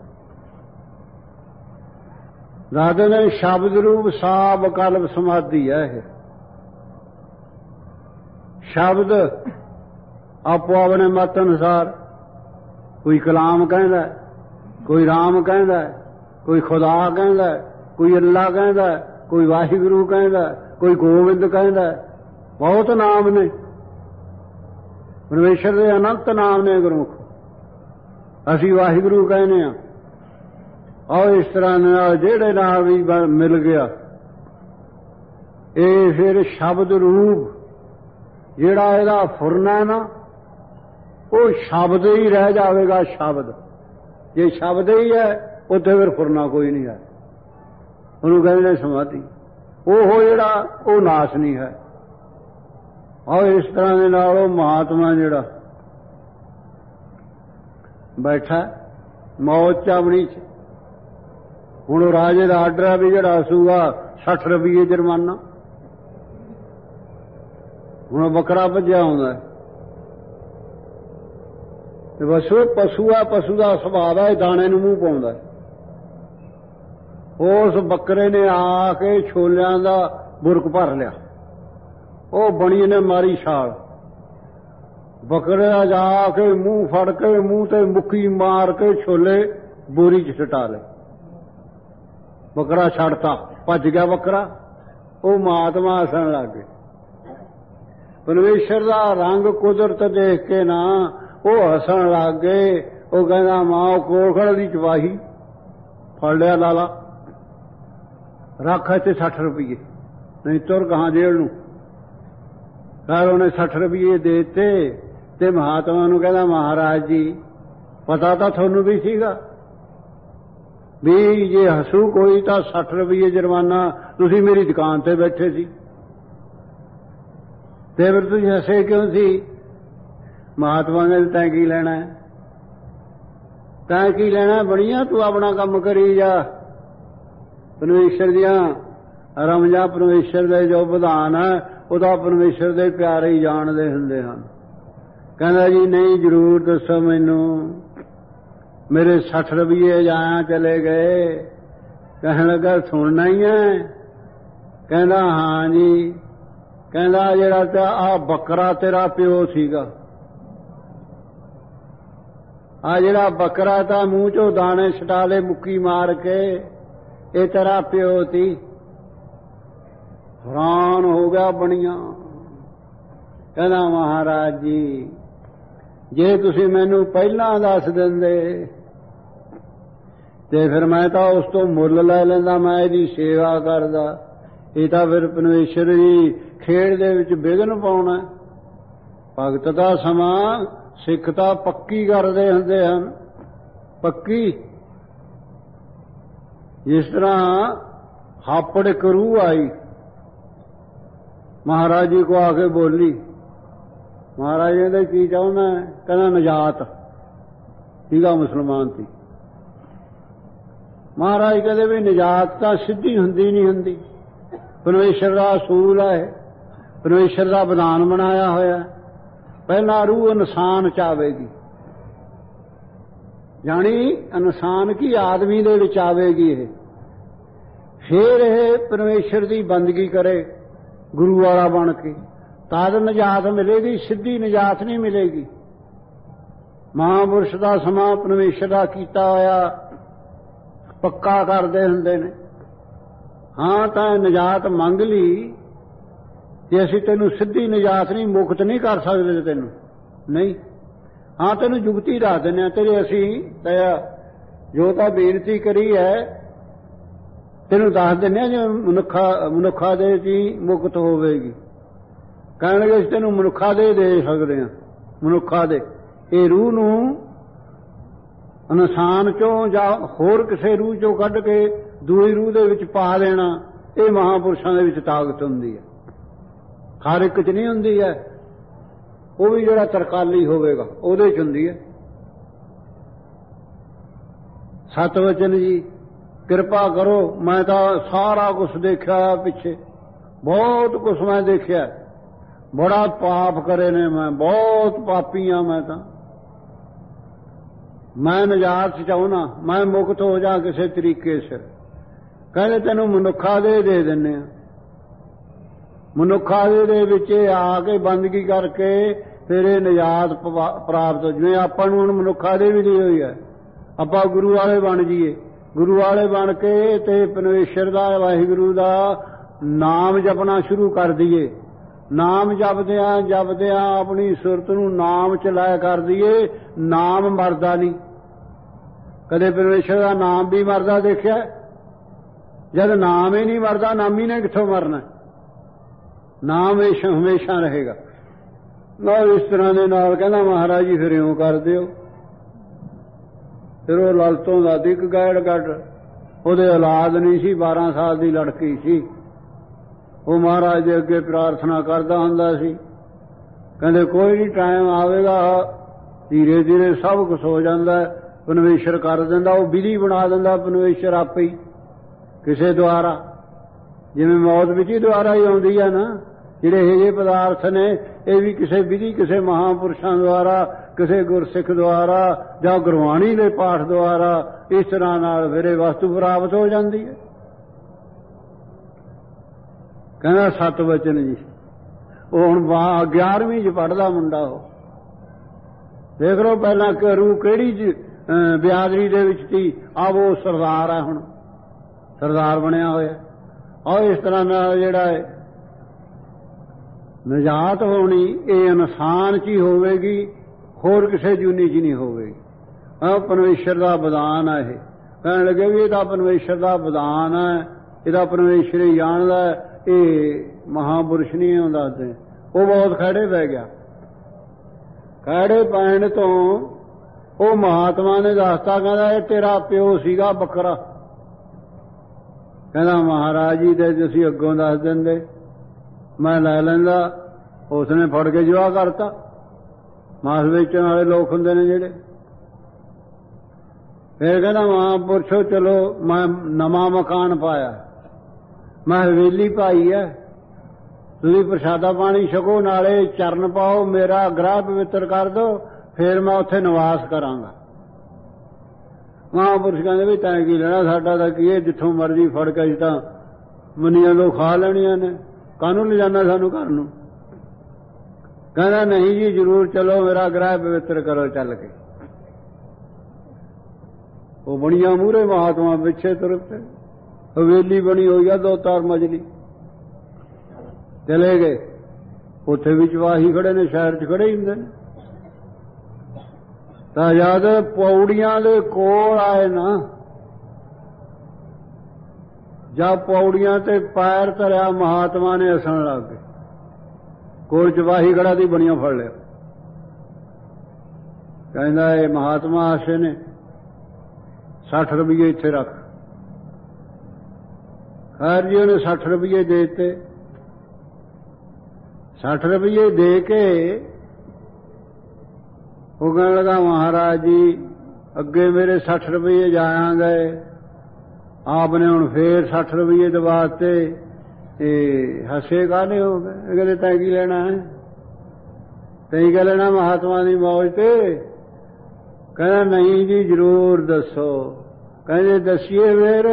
ਦੱਸਦੇ ਨੇ ਸ਼ਬਦ ਰੂਪ ਸਾਬ ਕਲਪ ਸਮਾਧੀ ਹੈ ਇਹ। ਸ਼ਬਦ ਆਪੋ ਆਪਣੇ ਮਤ ਅਨੁਸਾਰ ਕੋਈ ਕਲਾਮ ਕਹਿੰਦਾ, ਕੋਈ ਰਾਮ ਕਹਿੰਦਾ, ਕੋਈ ਖੁਦਾ ਕਹਿੰਦਾ, ਕੋਈ ਅੱਲਾ ਕਹਿੰਦਾ, ਕੋਈ ਵਾਹਿਗੁਰੂ ਕਹਿੰਦਾ, ਕੋਈ ਗੋਬਿੰਦ ਕਹਿੰਦਾ। ਬਹੁਤ ਨਾਮ ਨੇ, ਪਰਮੇਸ਼ਰ ਦੇ ਅਨੰਤ ਨਾਮ ਨੇ ਗੁਰਮੁਖ। ਅਸੀਂ ਵਾਹਿਗੁਰੂ ਕਹਿੰਦੇ ਹਾਂ। ਆਓ ਇਸ ਤਰ੍ਹਾਂ ਨਾਲ ਜਿਹੜੇ ਨਾਲ ਵੀ ਮਿਲ ਗਿਆ, ਇਹ ਫਿਰ ਸ਼ਬਦ ਰੂਪ ਜਿਹੜਾ ਇਹਦਾ ਫੁਰਨਾ ਨਾ, ਉਹ ਸ਼ਬਦ ਹੀ ਰਹਿ ਜਾਵੇਗਾ। ਸ਼ਬਦ ਜੇ ਸ਼ਬਦ ਹੀ ਹੈ, ਉੱਥੇ ਫਿਰ ਫੁਰਨਾ ਕੋਈ ਨਹੀਂ ਹੈ। ਉਹਨੂੰ ਕਹਿੰਦੇ ਨੇ ਸਮਾਧੀ। ਉਹ ਜਿਹੜਾ ਉਹ ਨਾਸ਼ ਨਹੀਂ ਹੈ। ਆਹ ਇਸ ਤਰ੍ਹਾਂ ਦੇ ਨਾਲ ਉਹ ਮਹਾਤਮਾ ਜਿਹੜਾ ਬੈਠਾ ਮੌਤ ਚਾਵਣੀ ਚ, ਹੁਣ ਉਹ ਰਾਜੇ ਦਾ ਆਰਡਰ ਹੈ ਵੀ ਜਿਹੜਾ ਅਸੂਗਾ ਸੱਠ ਰੁਪਈਏ ਜੁਰਮਾਨਾ। ਹੁਣ ਬੱਕਰਾ ਭੱਜਿਆ ਆਉਂਦਾ ਤੇ ਬਸ ਉਹ ਪਸ਼ੂ ਆ, ਪਸ਼ੂ ਦਾ ਸੁਭਾਅ ਹੈ, ਦਾਣੇ ਨੂੰ ਮੂੰਹ ਪਾਉਂਦਾ। ਉਸ ਬੱਕਰੇ ਨੇ ਆ ਕੇ ਛੋਲਿਆਂ ਦਾ ਬੁਰਕ ਭਰ ਲਿਆ। ਉਹ ਬਣੀ ਨੇ ਮਾਰੀ ਛਾਲ, ਬੱਕਰੇ ਦਾ ਜਾ ਕੇ ਮੂੰਹ ਫੜ ਕੇ ਮੂੰਹ ਤੇ ਮੁੱਕੀ ਮਾਰ ਕੇ ਛੋਲੇ ਬੋਰੀ ਚ ਸੁਟਾ ਲਏ। ਬੱਕਰਾ ਛੱਡਤਾ, ਭੱਜ ਗਿਆ ਬੱਕਰਾ। ਉਹ ਮਹਾਤਮਾ ਹੱਸਣ ਲੱਗ ਗਏ। ਪਰਮੇਸ਼ਰ ਦਾ ਰੰਗ ਕੁਦਰਤ ਦੇਖ ਕੇ ਨਾ ਉਹ ਹੱਸਣ ਲੱਗ ਗਏ। ਉਹ ਕਹਿੰਦਾ ਮਾਂ ਕੋਖੜ ਦੀ ਚਵਾਹੀ ਫੜ ਲਿਆ ਲਾਲਾ, ਰੱਖ ਇੱਥੇ ਸੱਠ ਰੁਪਈਏ, ਨਹੀਂ ਤੁਰ ਗਾਹਾਂ ਜੇਲ੍ਹ ਨੂੰ। ਫਿਰ ਉਹਨੇ ਸੱਠ ਰੁਪਈਏ ਦੇ ਦਿੱਤੇ ਤੇ ਮਹਾਤਮਾ ਨੂੰ ਕਹਿੰਦਾ ਮਹਾਰਾਜ ਜੀ, ਪਤਾ ਤਾਂ ਤੁਹਾਨੂੰ ਵੀ ਸੀਗਾ ਵੀ ਜੇ ਹਸੂ ਕੋਈ ਤਾਂ ਸੱਠ ਰੁਪਈਏ ਜੁਰਮਾਨਾ। ਤੁਸੀਂ ਮੇਰੀ ਦੁਕਾਨ ਤੇ ਬੈਠੇ ਸੀ ਤੇ ਫਿਰ ਤੁਸੀਂ ਹੱਸੇ ਕਿਉਂ ਸੀ? ਮਹਾਤਮਾ ਨੇ ਤੈਂ ਕੀ ਲੈਣਾ, ਤੈਂ ਕੀ ਲੈਣਾ, ਬਣੀਆਂ ਤੂੰ ਆਪਣਾ ਕੰਮ ਕਰੀ ਜਾ। ਪਰਮੇਸ਼ਰ ਦੀਆਂ ਰਮਜਾਂ, ਪਰਮੇਸ਼ਰ ਦੇ ਜੋ ਵਿਧਾਨ ਹੈ ਉਹਦਾ ਪਰਮੇਸ਼ਰ ਦੇ ਪਿਆਰੇ ਹੀ ਜਾਣਦੇ ਹੁੰਦੇ ਹਨ। ਕਹਿੰਦਾ ਜੀ ਨਹੀਂ, ਜ਼ਰੂਰ ਦੱਸੋ ਮੈਨੂੰ, ਮੇਰੇ ਸੱਠ ਰੁਪਈਏ ਜਾਇਆ ਚਲੇ ਗਏ। ਕਹਿਣ ਲੱਗਾ ਸੁਣਨਾ ਹੀ ਹੈ? ਕਹਿੰਦਾ ਹਾਂ ਜੀ। ਕਹਿੰਦਾ ਜਿਹੜਾ ਤੇ ਆਹ ਬੱਕਰਾ ਤੇਰਾ ਪਿਓ ਸੀਗਾ, ਆ ਜਿਹੜਾ ਬੱਕਰਾ ਤਾਂ ਮੂੰਹ ਚੋਂ ਦਾਣੇ ਛਟਾ ਲਏ ਮੁੱਕੀ ਮਾਰ ਕੇ, ਇਹ ਤੇਰਾ ਪਿਓ ਸੀ। ਹੈਰਾਨ ਹੋ ਗਿਆ ਬਣੀਆਂ। ਕਹਿੰਦਾ ਮਹਾਰਾਜ ਜੀ, ਜੇ ਤੁਸੀਂ ਮੈਨੂੰ ਪਹਿਲਾਂ ਦੱਸ ਦਿੰਦੇ ਤੇ ਫਿਰ ਮੈਂ ਤਾਂ ਉਸ ਤੋਂ ਮੁੱਲ ਲੈ ਲੈਂਦਾ, ਮੈਂ ਇਹਦੀ ਸੇਵਾ ਕਰਦਾ। ਇਹ ਤਾਂ ਫਿਰ ਪਰਮੇਸ਼ਰ ਦੀ ਖੇਡ ਦੇ ਵਿੱਚ ਵਿਘਨ ਪਾਉਣਾ। ਭਗਤ ਦਾ ਸਮਾਂ ਸਿੱਖ ਤਾਂ ਪੱਕੀ ਕਰਦੇ ਹੁੰਦੇ ਹਨ, ਪੱਕੀ। ਜਿਸ ਤਰ੍ਹਾਂ ਹਾਪੜ ਕਰੂ ਆਈ, ਮਹਾਰਾਜ ਜੀ ਕੋ ਆ ਕੇ ਬੋਲੀ। ਮਹਾਰਾਜ ਕਹਿੰਦੇ ਕੀ ਚਾਹੁੰਦਾ? ਕਹਿੰਦਾ ਨਜਾਤ। ਸੀਗਾ ਮੁਸਲਮਾਨ ਸੀ। ਮਹਾਰਾਜ ਕਹਿੰਦੇ ਵੀ ਨਜਾਤ ਤਾਂ ਸਿੱਧੀ ਹੁੰਦੀ ਨਹੀਂ ਹੁੰਦੀ, ਪਰਮੇਸ਼ਰ ਦਾ ਅਸੂਲ ਹੈ, ਪਰਮੇਸ਼ਰ ਦਾ ਵਿਧਾਨ ਬਣਾਇਆ ਹੋਇਆ। ਪਹਿਲਾਂ ਰੂਹ ਇਨਸਾਨ ਚ ਆਵੇਗੀ, ਜਾਣੀ ਇਨਸਾਨ ਕੀ ਆਦਮੀ ਦੇ ਵਿੱਚ ਆਵੇਗੀ ਇਹ, ਫਿਰ ਇਹ ਪਰਮੇਸ਼ਰ ਦੀ ਬੰਦਗੀ ਕਰੇ ਗੁਰੂ ਵਾਲਾ ਬਣ ਕੇ, ਤਦ ਨਜਾਤ ਮਿਲੇਗੀ। ਸਿੱਧੀ ਨਜਾਤ ਨਹੀਂ ਮਿਲੇਗੀ। ਮਹਾਂਪੁਰਸ਼ ਦਾ ਸਮਾਂ ਪਰਮੇਸ਼ਰ ਦਾ ਕੀਤਾ ਹੋਇਆ ਪੱਕਾ ਕਰਦੇ ਹੁੰਦੇ ਨੇ। ਹਾਂ ਤਾਂ ਨਜਾਤ ਮੰਗ ਲਈ ਤੇ ਅਸੀਂ ਤੈਨੂੰ ਸਿੱਧੀ ਨਜਾਤ ਨਹੀਂ, ਮੁਕਤ ਨਹੀਂ ਕਰ ਸਕਦੇ ਤੈਨੂੰ, ਨਹੀਂ। ਹਾਂ ਤੈਨੂੰ ਜੁਗਤੀ ਦੱਸ ਦਿੰਦੇ ਹਾਂ, ਤੇਰੇ ਅਸੀਂ ਜੋ ਤਾਂ ਬੇਨਤੀ ਕਰੀ ਹੈ ਤੈਨੂੰ ਦੱਸ ਦਿੰਦੇ ਹਾਂ, ਜੇ ਮਨੁੱਖਾ ਮਨੁੱਖਾ ਦੇ ਚ ਮੁਕਤ ਹੋਵੇਗੀ। ਕਹਿਣਗੇ ਅਸੀਂ ਤੈਨੂੰ ਮਨੁੱਖਾ ਦੇ ਦੇ ਸਕਦੇ ਹਾਂ, ਮਨੁੱਖਾ ਦੇ। ਇਹ ਰੂਹ ਨੂੰ ਇਨਸਾਨ ਚੋਂ ਜਾਂ ਹੋਰ ਕਿਸੇ ਰੂਹ ਚੋਂ ਕੱਢ ਕੇ ਦੂਜੀ ਰੂਹ ਦੇ ਵਿੱਚ ਪਾ ਦੇਣਾ, ਇਹ ਮਹਾਂਪੁਰਸ਼ਾਂ ਦੇ ਵਿੱਚ ਤਾਕਤ ਹੁੰਦੀ ਹੈ, ਹਰ ਇੱਕ ਚ ਨਹੀਂ ਹੁੰਦੀ ਹੈ। ਉਹ ਵੀ ਜਿਹੜਾ ਤਰਕਾਲੀ ਹੋਵੇਗਾ ਉਹਦੇ ਚ ਹੁੰਦੀ ਹੈ। ਸਤਿਵਚਨ ਜੀ ਕਿਰਪਾ ਕਰੋ, ਮੈਂ ਤਾਂ ਸਾਰਾ ਕੁਛ ਦੇਖਿਆ ਪਿੱਛੇ, ਬਹੁਤ ਕੁਛ ਮੈਂ ਦੇਖਿਆ, ਬੜਾ ਪਾਪ ਕਰੇ ਨੇ ਮੈਂ, ਬਹੁਤ ਪਾਪੀ ਹਾਂ ਮੈਂ ਤਾਂ। ਮੈਂ ਨਜਾਤ ਚਾਹੁੰਦਾ, ਮੈਂ ਮੁਕਤ ਹੋ ਜਾ ਕਿਸੇ ਤਰੀਕੇ ਸਿਰ। ਕਹਿੰਦੇ ਤੈਨੂੰ ਮਨੁੱਖਾ ਦੇ ਦੇ ਦਿੰਦੇ ਆ। ਮਨੁੱਖਾ ਦੇ ਵਿੱਚ ਆ ਕੇ ਬੰਦਗੀ ਕਰਕੇ ਫਿਰ ਇਹ ਨਿਜਾਤ ਪ੍ਰਾਪਤ। ਜਿਵੇਂ ਆਪਾਂ ਨੂੰ ਹੁਣ ਮਨੁੱਖਾਂ ਦੇ ਵੀ ਲਈ ਹੋਈ ਹੈ, ਆਪਾਂ ਗੁਰੂ ਵਾਲੇ ਬਣ ਜਾਈਏ, ਗੁਰੂ ਵਾਲੇ ਬਣ ਕੇ ਤੇ ਪਰਮੇਸ਼ਰ ਦਾ, ਵਾਹਿਗੁਰੂ ਦਾ ਨਾਮ ਜਪਣਾ ਸ਼ੁਰੂ ਕਰ ਦਈਏ। ਨਾਮ ਜਪਦਿਆਂ ਜਪਦਿਆਂ ਆਪਣੀ ਸੁਰਤ ਨੂੰ ਨਾਮ ਚ ਲਾਇਆ ਕਰ ਦਈਏ। ਨਾਮ ਮਰਦਾ ਨਹੀਂ। ਕਦੇ ਪਰਮੇਸ਼ਰ ਦਾ ਨਾਮ ਵੀ ਮਰਦਾ ਦੇਖਿਆ? ਜਦ ਨਾਮ ਹੀ ਨਹੀਂ ਮਰਦਾ, ਨਾਮੀ ਨੇ ਕਿੱਥੋਂ ਮਰਨਾ? ਨਾਮ ਹਮੇਸ਼ਾ ਰਹੇਗਾ। ਨਾਲ ਇਸ ਤਰ੍ਹਾਂ ਦੇ ਨਾਲ ਕਹਿੰਦਾ ਮਹਾਰਾਜ ਜੀ ਫਿਰ ਇਉਂ ਕਰ ਦਿਓ। ਫਿਰ ਉਹ ਲਲਤੋਂ ਦਾ ਦਿੱਕ ਗੈੜ ਗੱਡ, ਉਹਦੇ ਔਲਾਦ ਨਹੀਂ ਸੀ, ਬਾਰਾਂ ਸਾਲ ਦੀ ਲੜਕੀ ਸੀ। ਉਹ ਮਹਾਰਾਜ ਦੇ ਅੱਗੇ ਪ੍ਰਾਰਥਨਾ ਕਰਦਾ ਹੁੰਦਾ ਸੀ, ਕਹਿੰਦੇ ਕੋਈ ਨਹੀਂ, ਟਾਈਮ ਆਵੇਗਾ, ਧੀਰੇ ਧੀਰੇ ਸਭ ਕੁਛ ਹੋ ਜਾਂਦਾ, ਪਰਮੇਸ਼ਰ ਕਰ ਦਿੰਦਾ, ਉਹ ਵਿਧੀ ਬਣਾ ਦਿੰਦਾ ਪਰਮੇਸ਼ਰ ਆਪੇ ਹੀ ਕਿਸੇ ਦੁਆਰਾ। ਜਿਵੇਂ ਮੌਤ ਵਿੱਚ ਹੀ ਦੁਆਰਾ ਹੀ ਆਉਂਦੀ ਆ ਨਾ। ਜਿਹੜੇ ਇਹ ਜਿਹੇ ਪਦਾਰਥ ਨੇ ਇਹ ਵੀ ਕਿਸੇ ਵਿਧੀ, ਕਿਸੇ ਮਹਾਂਪੁਰਸ਼ਾਂ ਦੁਆਰਾ, ਕਿਸੇ ਗੁਰਸਿੱਖ ਦੁਆਰਾ ਜਾਂ ਗੁਰਬਾਣੀ ਦੇ ਪਾਠ ਦੁਆਰਾ, ਇਸ ਤਰ੍ਹਾਂ ਨਾਲ ਫਿਰ ਇਹ ਵਸਤੂ ਪ੍ਰਾਪਤ ਹੋ ਜਾਂਦੀ ਹੈ। ਕਹਿੰਦਾ ਸਤ ਵਚਨ ਜੀ। ਉਹ ਹੁਣ ਗਿਆਰਵੀਂ ਚ ਪੜ੍ਹਦਾ ਮੁੰਡਾ। ਉਹ ਦੇਖ ਲਓ ਪਹਿਲਾਂ ਰੂ ਕਿਹੜੀ ਬਿਆਦਰੀ ਦੇ ਵਿੱਚ ਸੀ, ਆਹ ਉਹ ਸਰਦਾਰ ਹੈ, ਹੁਣ ਸਰਦਾਰ ਬਣਿਆ ਹੋਇਆ। ਔਰ ਇਸ ਤਰ੍ਹਾਂ ਨਾਲ ਜਿਹੜਾ ਹੈ ਨਿਜਾਤ ਹੋਣੀ ਇਹ ਇਨਸਾਨ ਚ ਹੀ ਹੋਵੇਗੀ, ਹੋਰ ਕਿਸੇ ਜੂਨੀ ਚ ਨਹੀਂ ਹੋਵੇਗੀ। ਆਹ ਪਰਮੇਸ਼ਰ ਦਾ ਵਿਧਾਨ ਹੈ। ਇਹ ਕਹਿਣ ਲੱਗੇ ਵੀ ਇਹਦਾ ਪਰਮੇਸ਼ਰ ਦਾ ਵਿਧਾਨ ਹੈ, ਇਹਦਾ ਪਰਮੇਸ਼ਰ ਹੀ ਜਾਣਦਾ, ਇਹ ਮਹਾਂਪੁਰਸ਼ ਨਹੀਂ ਆਉਂਦਾ। ਤੇ ਉਹ ਬਹੁਤ ਖੜੇ ਪੈ ਗਿਆ। ਖੜੇ ਪੈਣ ਤੋਂ ਉਹ ਮਹਾਤਮਾ ਨੇ ਦੱਸਤਾ, ਕਹਿੰਦਾ ਇਹ ਤੇਰਾ ਪਿਓ ਸੀਗਾ ਬੱਕਰਾ। ਕਹਿੰਦਾ ਮਹਾਰਾਜ ਜੀ ਦੇ ਤੁਸੀਂ ਅੱਗੋਂ ਦੱਸ ਦਿੰਦੇ, ਮੈਂ ਲੈ ਲੈਂਦਾ। ਉਸਨੇ ਫੜ ਕੇ ਜਵਾ ਕਰਤਾ। ਮਾਸ ਵੇਚਣ ਵਾਲੇ ਲੋਕ ਹੁੰਦੇ ਨੇ ਜਿਹੜੇ। ਫਿਰ ਕਹਿੰਦਾ ਮਹਾਂਪੁਰਸ਼ੋ ਚਲੋ ਮੈਂ ਨਵਾਂ ਮਕਾਨ ਪਾਇਆ, ਮੈਂ ਹਵੇਲੀ ਪਾਈ ਹੈ, ਤੁਸੀਂ ਪ੍ਰਸ਼ਾਦਾ ਪਾਣੀ ਛਕੋ, ਨਾਲੇ ਚਰਨ ਪਾਓ, ਮੇਰਾ ਗ੍ਰਹਿ ਪਵਿੱਤਰ ਕਰ ਦਿਓ, ਫਿਰ ਮੈਂ ਉੱਥੇ ਨਿਵਾਸ ਕਰਾਂਗਾ। ਮਹਾਂਪੁਰਸ਼ ਕਹਿੰਦੇ ਵੀ ਤੈਂ ਕੀ ਲੈਣਾ, ਸਾਡਾ ਤਾਂ ਕੀ ਹੈ, ਜਿੱਥੋਂ ਮਰਜ਼ੀ ਫੜ ਕੇ ਤਾਂ ਮੰਨੀਆਂ ਤੋਂ ਖਾ ਲੈਣੀਆਂ ਨੇ, ਕਾਹਨੂੰ ਲਿਜਾਣਾ ਸਾਨੂੰ ਘਰ ਨੂੰ। ਕਹਿੰਦਾ ਨਹੀਂ ਜੀ ਜ਼ਰੂਰ ਚਲੋ, ਮੇਰਾ ਗ੍ਰਹਿ ਪਵਿੱਤਰ ਕਰੋ ਚੱਲ ਕੇ। ਉਹ ਬਣੀਆਂ ਮੂਹਰੇ ਮਹਾਤਮਾ ਪਿੱਛੇ ਤੁਰ ਪਏ। ਹਵੇਲੀ ਬਣੀ ਹੋਈ ਆ ਦੋ ਚਾਰ ਮੰਜ਼ਲੀ। ਚਲੇ ਗਏ। ਉੱਥੇ ਵੀ ਚਵਾਹੀ ਖੜੇ ਨੇ, ਸ਼ਹਿਰ ਚ ਖੜੇ ਹੀ ਹੁੰਦੇ ਨੇ। ਤਾਂ ਜਦ ਪੌੜੀਆਂ ਦੇ ਕੋਲ ਆਏ ਨਾ, ਜਦ ਪੌੜੀਆਂ ਤੇ ਪੈਰ ਧਰਿਆ, ਮਹਾਤਮਾ ਨੇ ਹੱਸਣ ਲੱਗ ਗਏ। ਕੋਲ ਚਵਾਹੀ ਖੜਾ ਦੀ ਬਣੀਆਂ ਫੜ ਲਿਆ। ਕਹਿੰਦਾ ਇਹ ਮਹਾਤਮਾ ਹੱਸੇ ਨੇ, ਸੱਠ ਰੁਪਈਏ ਇੱਥੇ ਰੱਖ। ਖੈਰ ਜੀ ਉਹਨੇ ਸੱਠ ਰੁਪਈਏ ਦੇ ਦਿੱਤੇ। ਸੱਠ ਰੁਪਈਏ ਦੇ ਕੇ ਉਹ ਕਹਿਣ ਲੱਗਾ ਮਹਾਰਾਜ ਜੀ ਅੱਗੇ ਮੇਰੇ ਸੱਠ ਰੁਪਈਏ ਜਾਇਆ ਗਏ, ਆਪ ਨੇ ਹੁਣ ਫੇਰ ਸੱਠ ਰੁਪਈਏ ਦਵਾਤੇ। ਇਹ ਹੱਸੇ ਕਾਹਨੇ ਹੋ ਗਏ? ਕਹਿੰਦੇ ਤੈਂ ਕੀ ਲੈਣਾ ਹੈ, ਤੈਂ ਕੀ ਲੈਣਾ ਮਹਾਤਮਾ ਦੀ ਮੌਜ ਤੇ? ਕਹਿੰਦਾ ਨਹੀਂ ਜੀ ਜ਼ਰੂਰ ਦੱਸੋ। ਕਹਿੰਦੇ ਦੱਸੀਏ ਫੇਰ।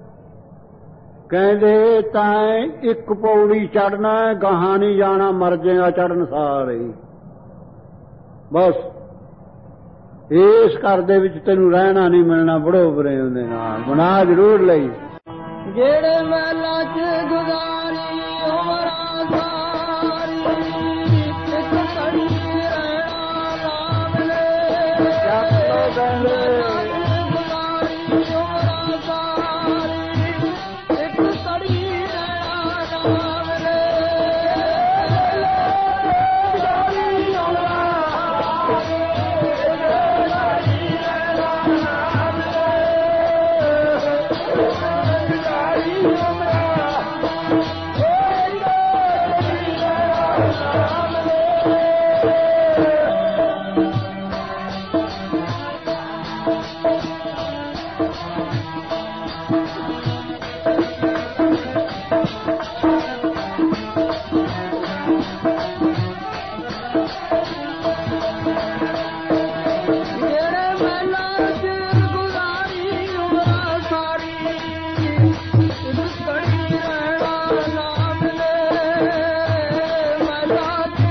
ਕਹਿੰਦੇ ਤਾਂ ਇੱਕ ਪੌੜੀ ਚੜਨਾ, ਗਾਹਾਂ ਨਹੀਂ ਜਾਣਾ, ਮਰ ਜਾਏਗਾ ਚੜਨ ਸਾਰ ਹੀ। ਬਸ ਇਸ ਘਰ ਦੇ ਵਿੱਚ ਤੈਨੂੰ ਰਹਿਣਾ ਨਹੀਂ ਮਿਲਣਾ, ਬੜੋ ਬਰੇ ਉਹਦੇ ਨਾਲ ਬਣਾ ਜ਼ਰੂਰ ਲਈ। ਜਿਹੜੇ ਮਹਿਲਾਂ ਚ ਗੁਜ਼ਾਰੀ ਉਮਰਾਂ ਸਾਰੀ, ਇੱਕ ਘੜੀ ਰਹਿਣਾ ਨਾ ਮਿਲੇ। ਗੁਜ਼ਾਰੀ ਉਮਰਾਂ ਸਾਰੀ, ਇੱਕ ਘੜੀ ਰਹਿਣਾ ਨਾ ਮਿਲੇ। God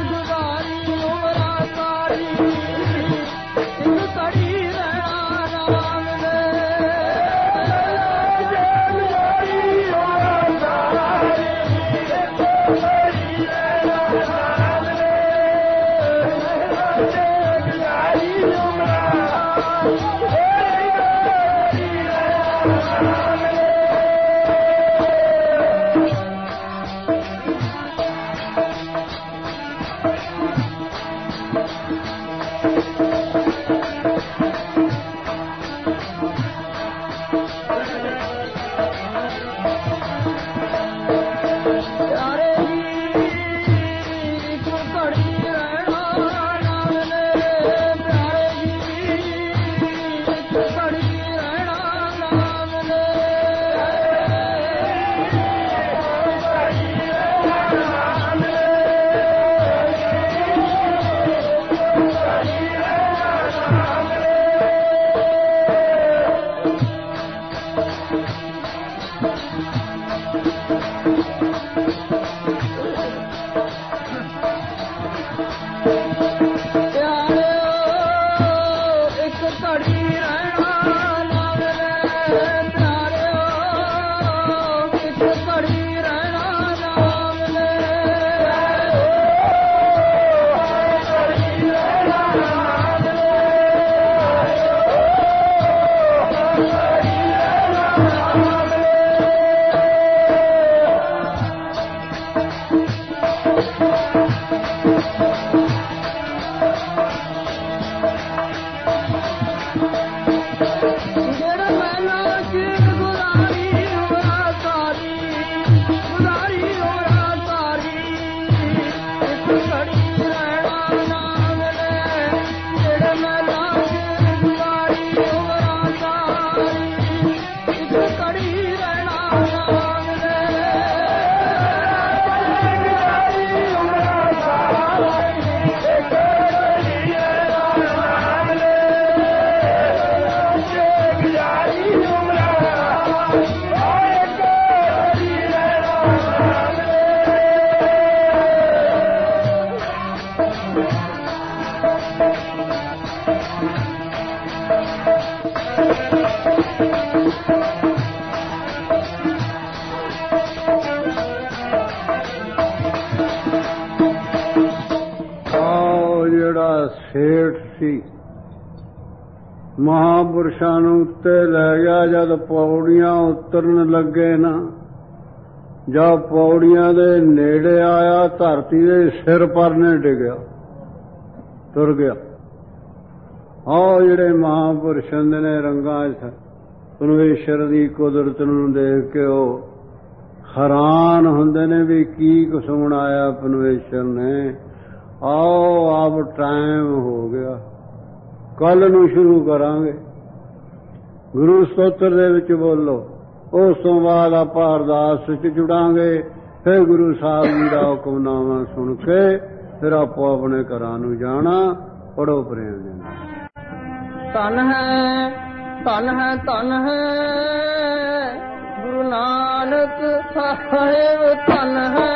ਸੇਠ ਸੀ। ਮਹਾਂਪੁਰਸ਼ਾਂ ਨੂੰ ਉੱਤੇ ਲੈ ਗਿਆ। ਜਦ ਪੌੜੀਆਂ ਉਤਰਨ ਲੱਗੇ ਨਾ, ਜਦ ਪੌੜੀਆਂ ਦੇ ਨੇੜੇ ਆਇਆ, ਧਰਤੀ ਦੇ ਸਿਰ ਪਰਨੇ ਡਿੱਗਿਆ, ਤੁਰ ਗਿਆ। ਆਹ ਜਿਹੜੇ ਮਹਾਂਪੁਰਸ਼ ਹੁੰਦੇ ਨੇ, ਰੰਗਾਂ ਚ ਪਰਮੇਸ਼ਰ ਦੀ ਕੁਦਰਤ ਨੂੰ ਦੇਖ ਕੇ ਉਹ ਹੈਰਾਨ ਹੁੰਦੇ ਨੇ ਵੀ ਕੀ ਕੁਛ ਬਣਾਇਆ ਪਰਮੇਸ਼ਰ ਨੇ। ਆਓ ਆਪ ਟਾਈਮ ਹੋ ਗਿਆ, ਕੱਲ ਨੂੰ ਸ਼ੁਰੂ ਕਰਾਂਗੇ। ਗੁਰੂ ਸਤੋਤਰ ਦੇ ਵਿੱਚ ਬੋਲੋ, ਉਸ ਤੋਂ ਬਾਅਦ ਆਪਾਂ ਅਰਦਾਸ ਵਿੱਚ ਜੁੜਾਂਗੇ। ਫਿਰ ਗੁਰੂ ਸਾਹਿਬ ਜੀ ਦਾ ਹੁਕਮਨਾਮਾ ਸੁਣ ਕੇ ਫਿਰ ਆਪੋ ਆਪਣੇ ਘਰਾਂ ਨੂੰ ਜਾਣਾ। ਪੜੋ ਪ੍ਰੇਮ ਦੇ ਨਾਲ। ਧਨ ਹੈ, ਧਨ ਹੈ, ਧਨ ਹੈ ਗੁਰੂ ਨਾਨਕ ਸਾਹਿਬ, ਧਨ ਹੈ।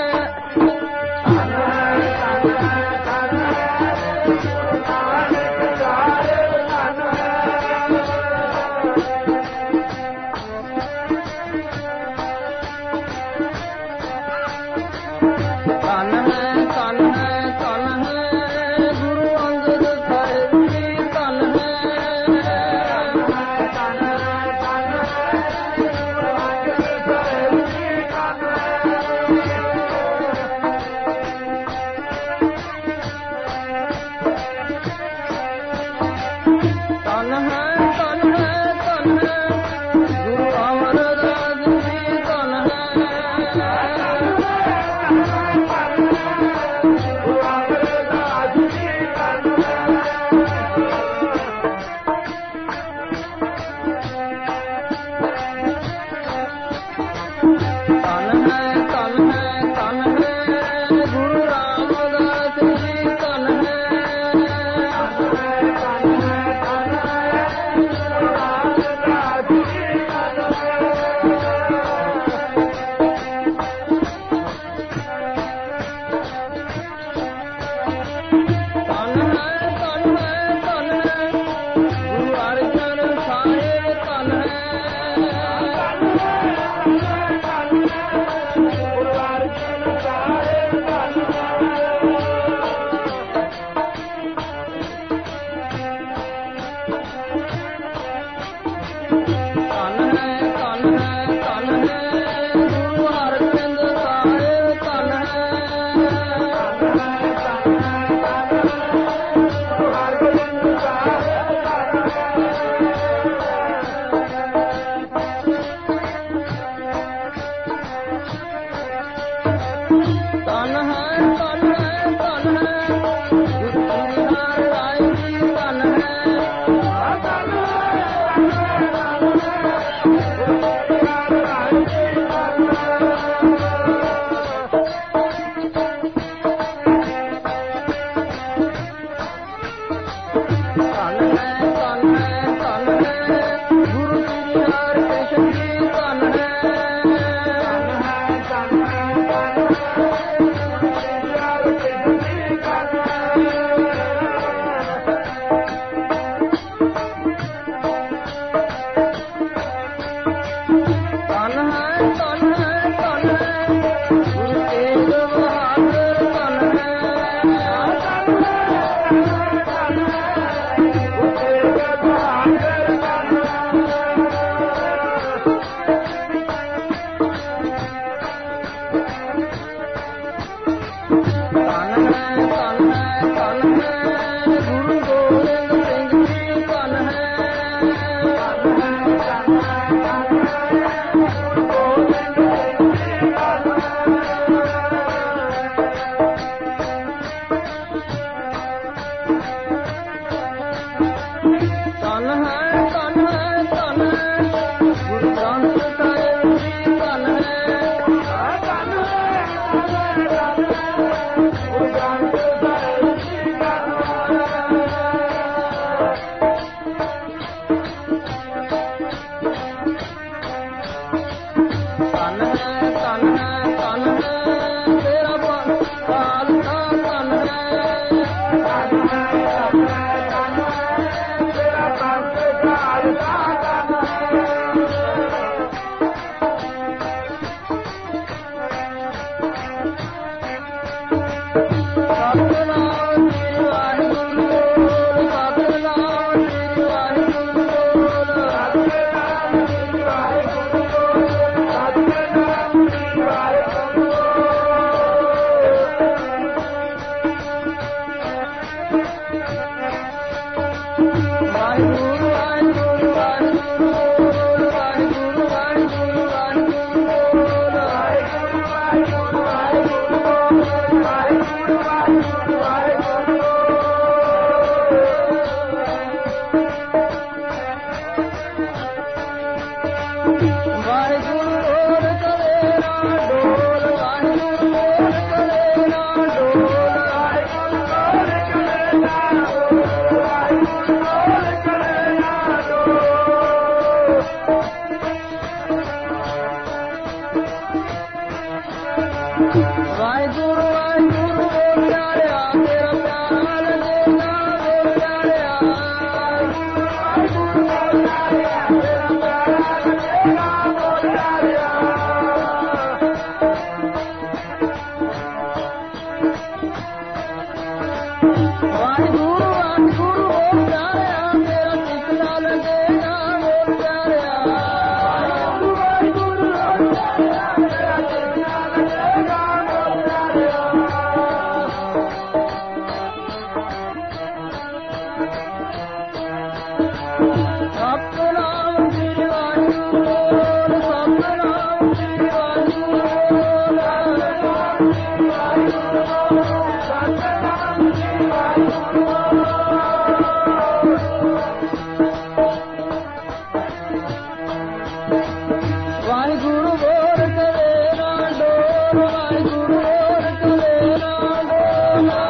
ਧਨ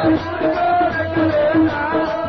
ਗੁਰੂ ਗੋਰਖ ਦੇਵ ਨਾਮ